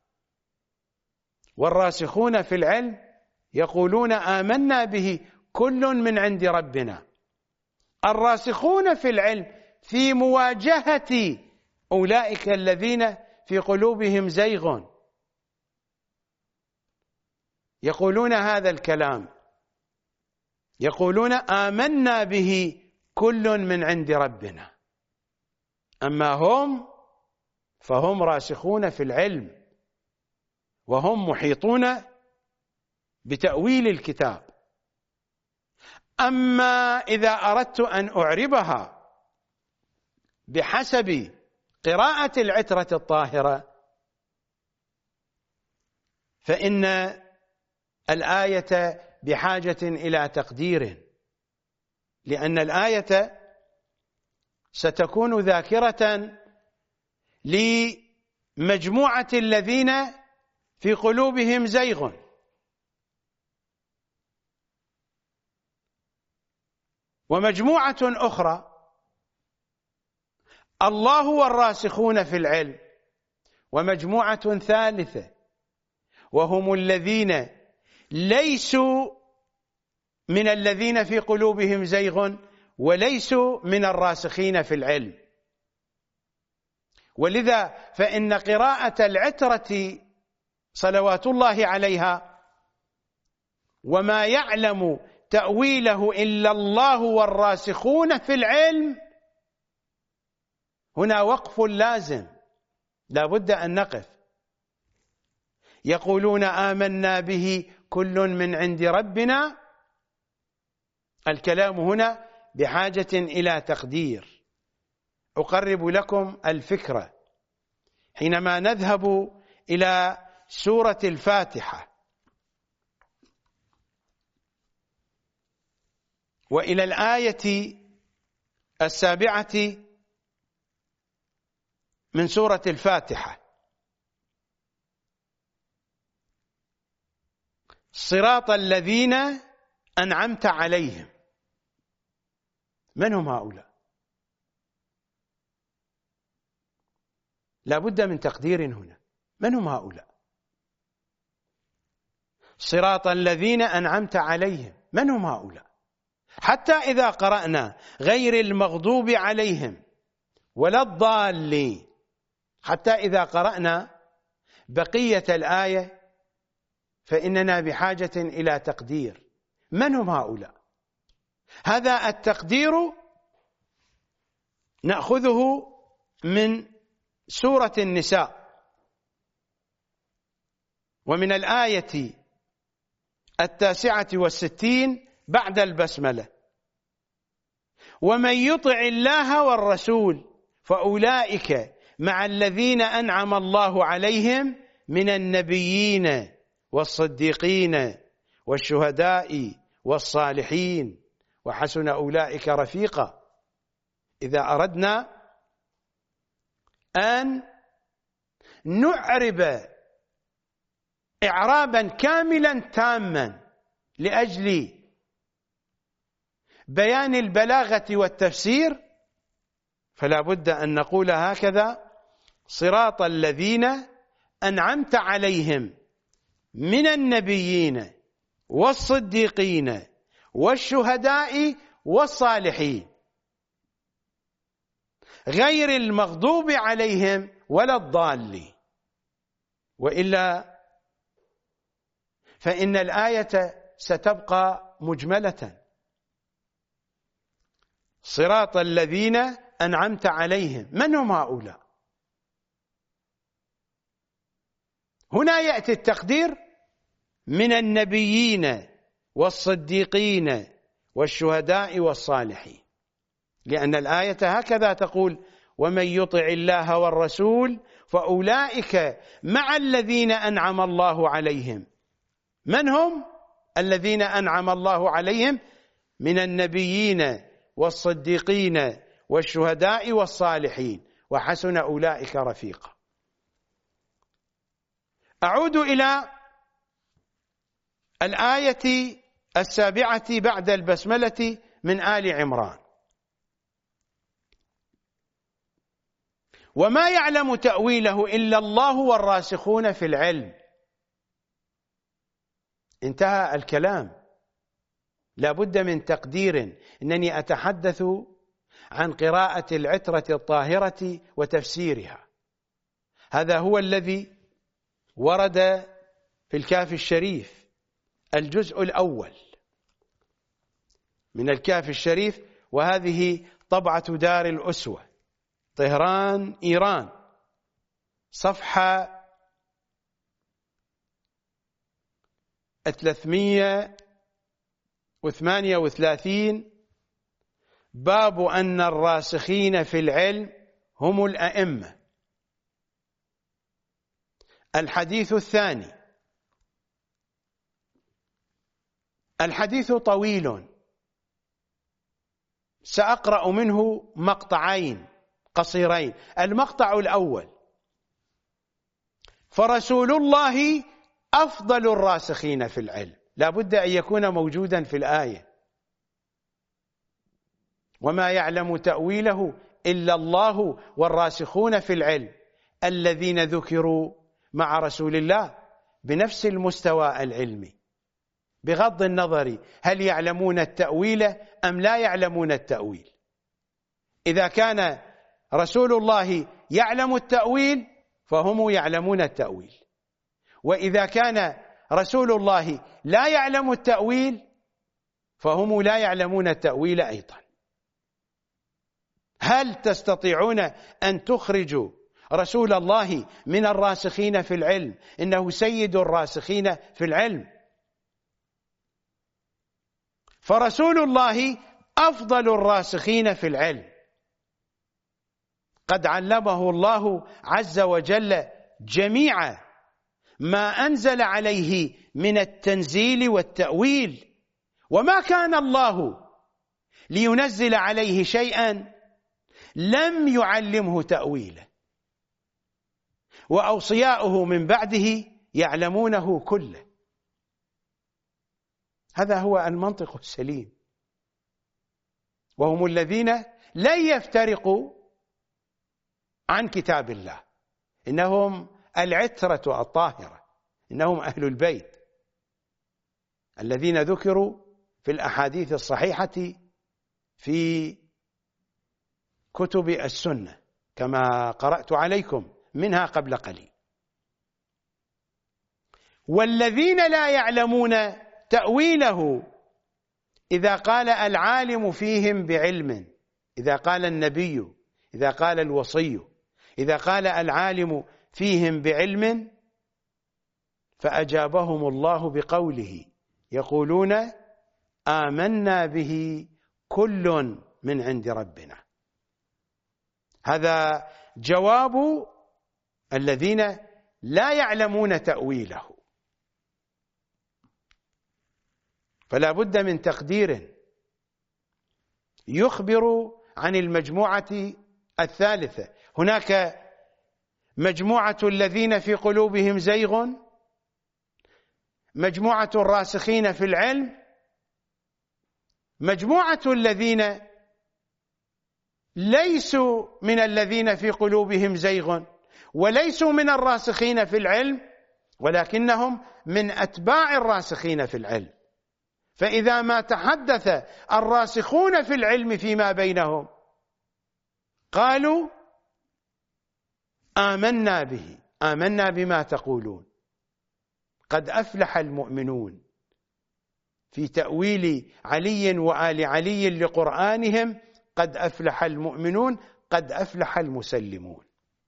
والراسخون في العلم يقولون آمنا به كل من عند ربنا. الراسخون في العلم في مواجهة أولئك الذين في قلوبهم زيغ يقولون هذا الكلام، يقولون آمنا به كل من عند ربنا. أما هم فهم راسخون في العلم، وهم محيطون بتأويل الكتاب. أما إذا أردت أن أعربها بحسب قراءة العترة الطاهرة، فإن الآية بحاجة إلى تقدير، لأن الآية ستكون ذاكرة لمجموعة الذين في قلوبهم زيغ. ومجموعة أخرى الله والراسخون في العلم، ومجموعة ثالثة وهم الذين ليسوا من الذين في قلوبهم زيغ وليسوا من الراسخين في العلم. ولذا فإن قراءة العترة صلوات الله عليها وما يعلم تأويله إلا الله والراسخون في العلم، هنا وقف لازم، لا بد أن نقف. يقولون آمنا به كل من عند ربنا، الكلام هنا بحاجة إلى تقدير. أقرب لكم الفكرة حينما نذهب إلى سورة الفاتحة وإلى الآية السابعة من سورة الفاتحة: صراط الذين أنعمت عليهم. من هم هؤلاء؟ لا بد من تقدير هنا. من هم هؤلاء؟ صراط الذين أنعمت عليهم، من هم هؤلاء؟ حتى إذا قرأنا غير المغضوب عليهم ولا الضالين، حتى إذا قرأنا بقية الآية فإننا بحاجة إلى تقدير. من هم هؤلاء؟ هذا التقدير نأخذه من سورة النساء، ومن الآية التاسعة والستين بعد البسملة: ومن يطع الله والرسول فأولئك مع الذين أنعم الله عليهم من النبيين والصديقين والشهداء والصالحين وحسن أولئك رفيقا. إذا أردنا أن نعرب إعرابا كاملا تاما لأجل بيان البلاغة والتفسير، فلا بد أن نقول هكذا: صراط الذين أنعمت عليهم من النبيين والصديقين والشهداء والصالحين، غير المغضوب عليهم ولا الضالين. وإلا فإن الآية ستبقى مجملة: صراط الذين أنعمت عليهم. من هم هؤلاء؟ هنا يأتي التقدير: من النبيين والصديقين والشهداء والصالحين، لأن الآية هكذا تقول: ومن يطع الله والرسول فأولئك مع الذين أنعم الله عليهم. من هم الذين أنعم الله عليهم؟ من النبيين والصديقين والشهداء والصالحين وحسن أولئك رفيقا. أعود إلى الآية السابعة بعد البسملة من آل عمران: وما يعلم تأويله إلا الله والراسخون في العلم. انتهى الكلام. لا بد من تقدير أنني أتحدث عن قراءة العترة الطاهرة وتفسيرها. هذا هو الذي ورد في الكافي الشريف الجزء الأول من الكافي الشريف، وهذه طبعة دار الأسوة طهران إيران، صفحة ثلاثمئة وثمانية وثلاثين، باب أن الراسخين في العلم هم الأئمة. الحديث الثاني. الحديث طويل، سأقرأ منه مقطعين قصيرين. المقطع الأول: فرسول الله أفضل الراسخين في العلم. لا بد أن يكون موجودا في الآية. وما يعلم تأويله إلا الله والراسخون في العلم الذين ذكروا مع رسول الله بنفس المستوى العلمي، بغض النظر هل يعلمون التأويل أم لا يعلمون التأويل. إذا كان رسول الله يعلم التأويل فهم يعلمون التأويل، وإذا كان رسول الله لا يعلم التأويل فهم لا يعلمون التأويل أيضا. هل تستطيعون أن تخرجوا رسول الله من الراسخين في العلم؟ إنه سيد الراسخين في العلم. فرسول الله أفضل الراسخين في العلم، قد علمه الله عز وجل جميع ما أنزل عليه من التنزيل والتأويل، وما كان الله لينزل عليه شيئا لم يعلمه تأويله، وأوصياؤه من بعده يعلمونه كله. هذا هو المنطق السليم، وهم الذين لن يفترقوا عن كتاب الله. إنهم العترة الطاهرة، إنهم أهل البيت الذين ذكروا في الأحاديث الصحيحة في كتب السنة كما قرأت عليكم منها قبل قليل. والذين لا يعلمون تأويله، إذا قال العالم فيهم بعلم، إذا قال النبي، إذا قال الوصي، إذا قال العالم فيهم بعلم، فأجابهم الله بقوله: يقولون آمنا به كل من عند ربنا. هذا جواب الذين لا يعلمون تأويله. فلا بد من تقدير يخبر عن المجموعة الثالثة. هناك مجموعة الذين في قلوبهم زيغ، مجموعة الراسخين في العلم، مجموعة الذين ليسوا من الذين في قلوبهم زيغ وليسوا من الراسخين في العلم، ولكنهم من أتباع الراسخين في العلم. فإذا ما تحدث الراسخون في العلم فيما بينهم قالوا آمنا به، آمنا بما تقولون. قد أفلح المؤمنون في تأويل علي وآل علي لقرآنهم، قد أفلح المؤمنون، قد أفلح المسلمون.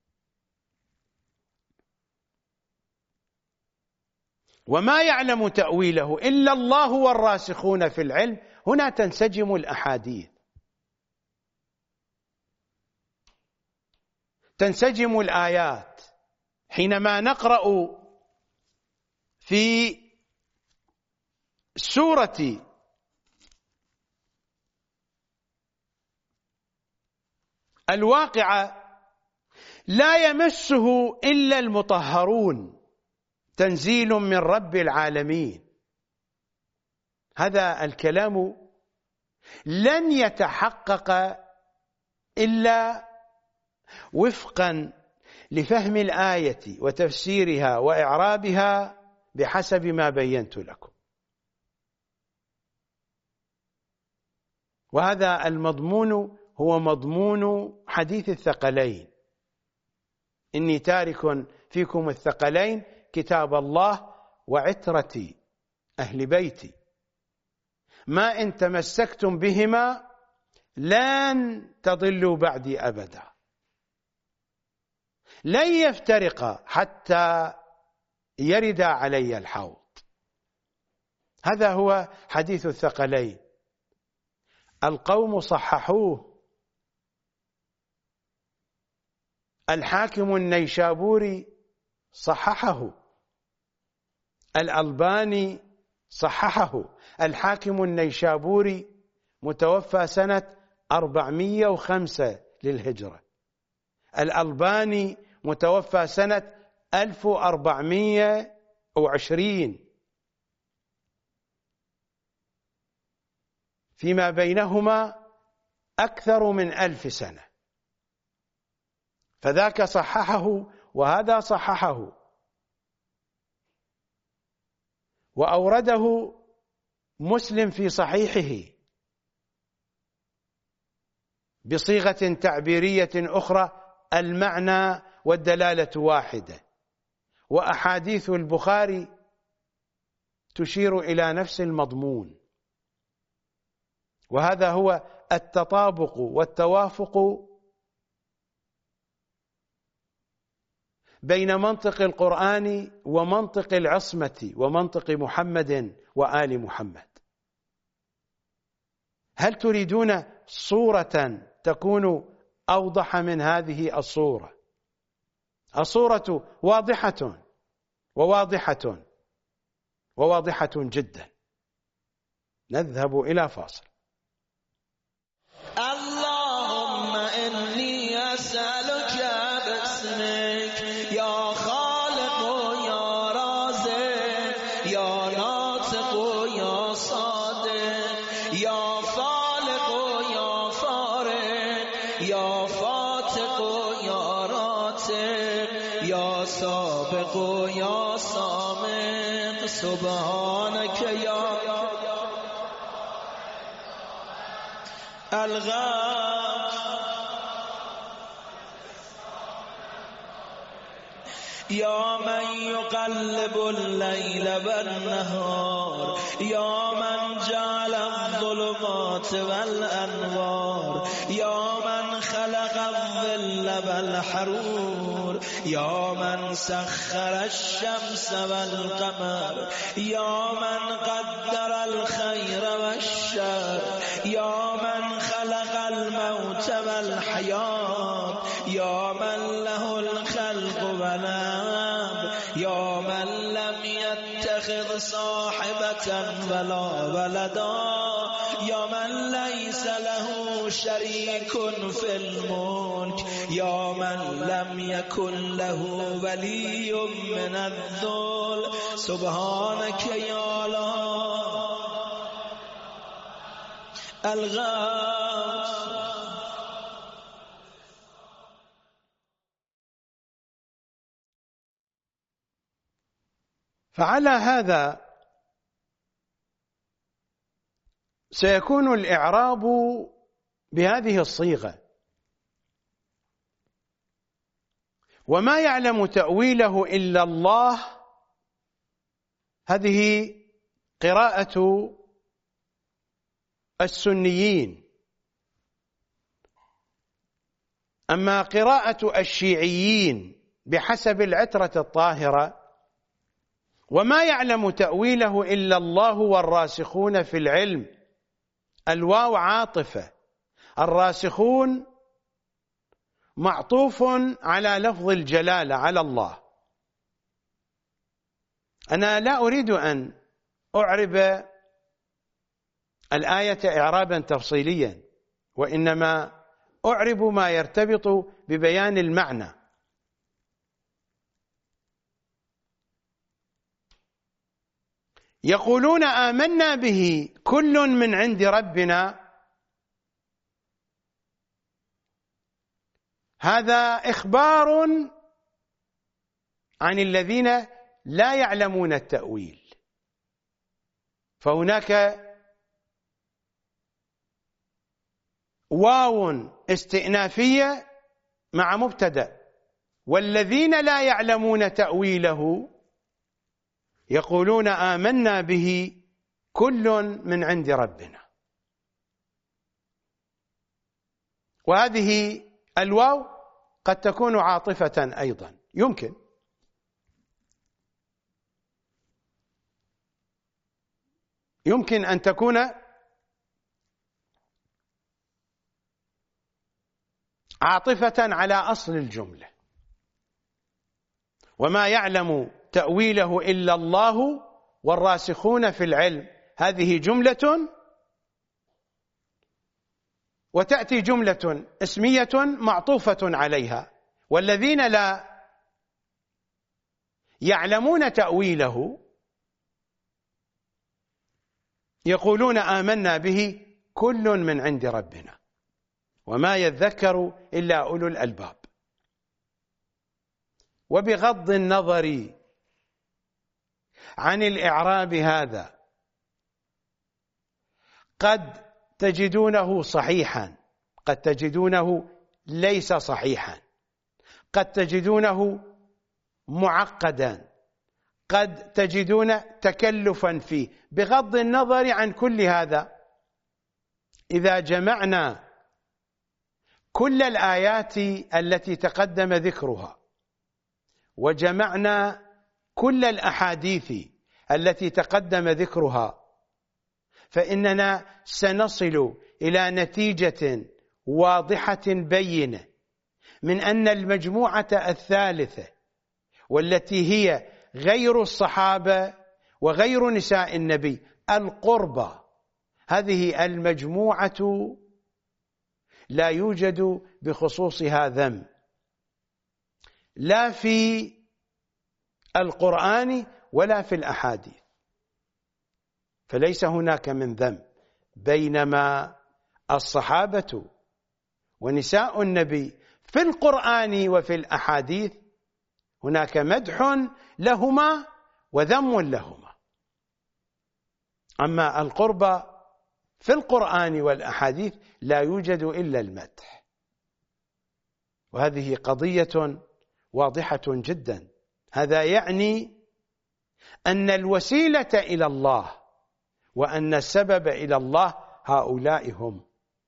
وما يعلم تأويله إلا الله والراسخون في العلم. هنا تنسجم الأحاديث. تنسجم الآيات حينما نقرأ في سورة الواقعة لا يمسه إلا المطهرون، تنزيل من رب العالمين. هذا الكلام لن يتحقق إلا وفقا لفهم الآية وتفسيرها وإعرابها بحسب ما بينت لكم. وهذا المضمون هو مضمون حديث الثقلين: إني تارك فيكم الثقلين كتاب الله وعترتي أهل بيتي، ما إن تمسكتم بهما لن تضلوا بعدي أبدا، لن يفترقا حتى يرد علي الحوض. هذا هو حديث الثقلين. القوم صححوه، الحاكم النيشابوري صححه، الألباني صححه. الحاكم النيشابوري متوفى سنة أربعمائة وخمسة للهجرة، الألباني متوفى سنة ألف وأربعمائة وعشرين، فيما بينهما أكثر من ألف سنة. فذاك صححه وهذا صححه، وأورده مسلم في صحيحه بصيغة تعبيرية أخرى المعنى والدلالة واحدة، وأحاديث البخاري تشير إلى نفس المضمون. وهذا هو التطابق والتوافق بين منطق القرآن ومنطق العصمة ومنطق محمد وآل محمد. هل تريدون صورة تكون أوضح من هذه الصورة؟ الصورة واضحة وواضحة وواضحة جدا. نذهب إلى فاصل.
اللهم إني أسألك باسمك يا خالق يا رازق يا ناطق يا صادق يا فالق يا فارق يا فاتق يا راتق يا سابق يا سامق سبحانك يا الغاث يا من يقلب الليل والنهار يا من جعل الظلمات والأنوار يا من خلق الظل والحرور يا من سخر الشمس والقمر يا من قدر الخير والشر يا من خلق الموت والحياة يا من له الخلق والأمر يا من لم يتخذ صاحبة ولا ولدا يا من ليس له شريك في الملك يا من لم يكن له ولي من الذل سبحانك يا الله الغاث.
فعلى هذا سيكون الإعراب بهذه الصيغة: وما يعلم تأويله إلا الله. هذه قراءة السنيين. أما قراءة الشيعيين بحسب العترة الطاهرة: وما يعلم تأويله إلا الله والراسخون في العلم. الواو عاطفة، الراسخون معطوف على لفظ الجلالة على الله. أنا لا أريد أن أعرب الآية إعرابا تفصيليا، وإنما أعرب ما يرتبط ببيان المعنى. يقولون آمنا به كل من عند ربنا، هذا إخبار عن الذين لا يعلمون التأويل، فهناك واو استئنافية مع مبتدأ، والذين لا يعلمون تأويله يقولون آمنا به كل من عند ربنا. وهذه الواو قد تكون عاطفة أيضا، يمكن يمكن أن تكون عاطفة على أصل الجملة. وما يعلم تأويله إلا الله والراسخون في العلم، هذه جملة، وتأتي جملة اسمية معطوفة عليها. والذين لا يعلمون تأويله يقولون آمنا به كل من عند ربنا وما يذكر إلا أولو الألباب. وبغض النظر عن الإعراب هذا، قد تجدونه صحيحا، قد تجدونه ليس صحيحا، قد تجدونه معقدا، قد تجدون تكلفا فيه. بغض النظر عن كل هذا، إذا جمعنا كل الآيات التي تقدم ذكرها وجمعنا كل الأحاديث التي تقدم ذكرها، فإننا سنصل إلى نتيجة واضحة بينة من أن المجموعة الثالثة، والتي هي غير الصحابة وغير نساء النبي، القربى، هذه المجموعة لا يوجد بخصوصها ذم، لا في القرآن ولا في الأحاديث، فليس هناك من ذم. بينما الصحابة ونساء النبي في القرآن وفي الأحاديث هناك مدح لهما وذم لهما. أما القربى في القرآن والأحاديث لا يوجد إلا المدح، وهذه قضية واضحة جدا. هذا يعني أن الوسيلة إلى الله وأن السبب إلى الله هؤلاء هم.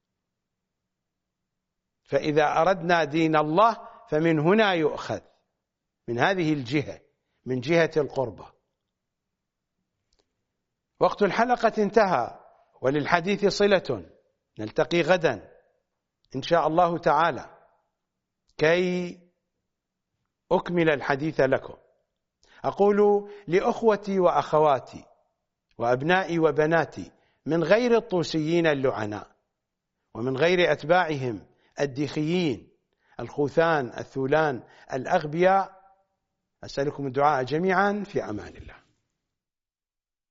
فإذا أردنا دين الله فمن هنا يؤخذ، من هذه الجهة، من جهة القربة. وقت الحلقة انتهى، وللحديث صلة، نلتقي غدا إن شاء الله تعالى كي أكمل الحديث لكم. أقول لأخوتي وأخواتي وأبنائي وبناتي من غير الطوسيين اللعناء ومن غير أتباعهم الديخيين الخوثان الثولان الأغبياء، أسألكم الدعاء جميعا في أمان الله.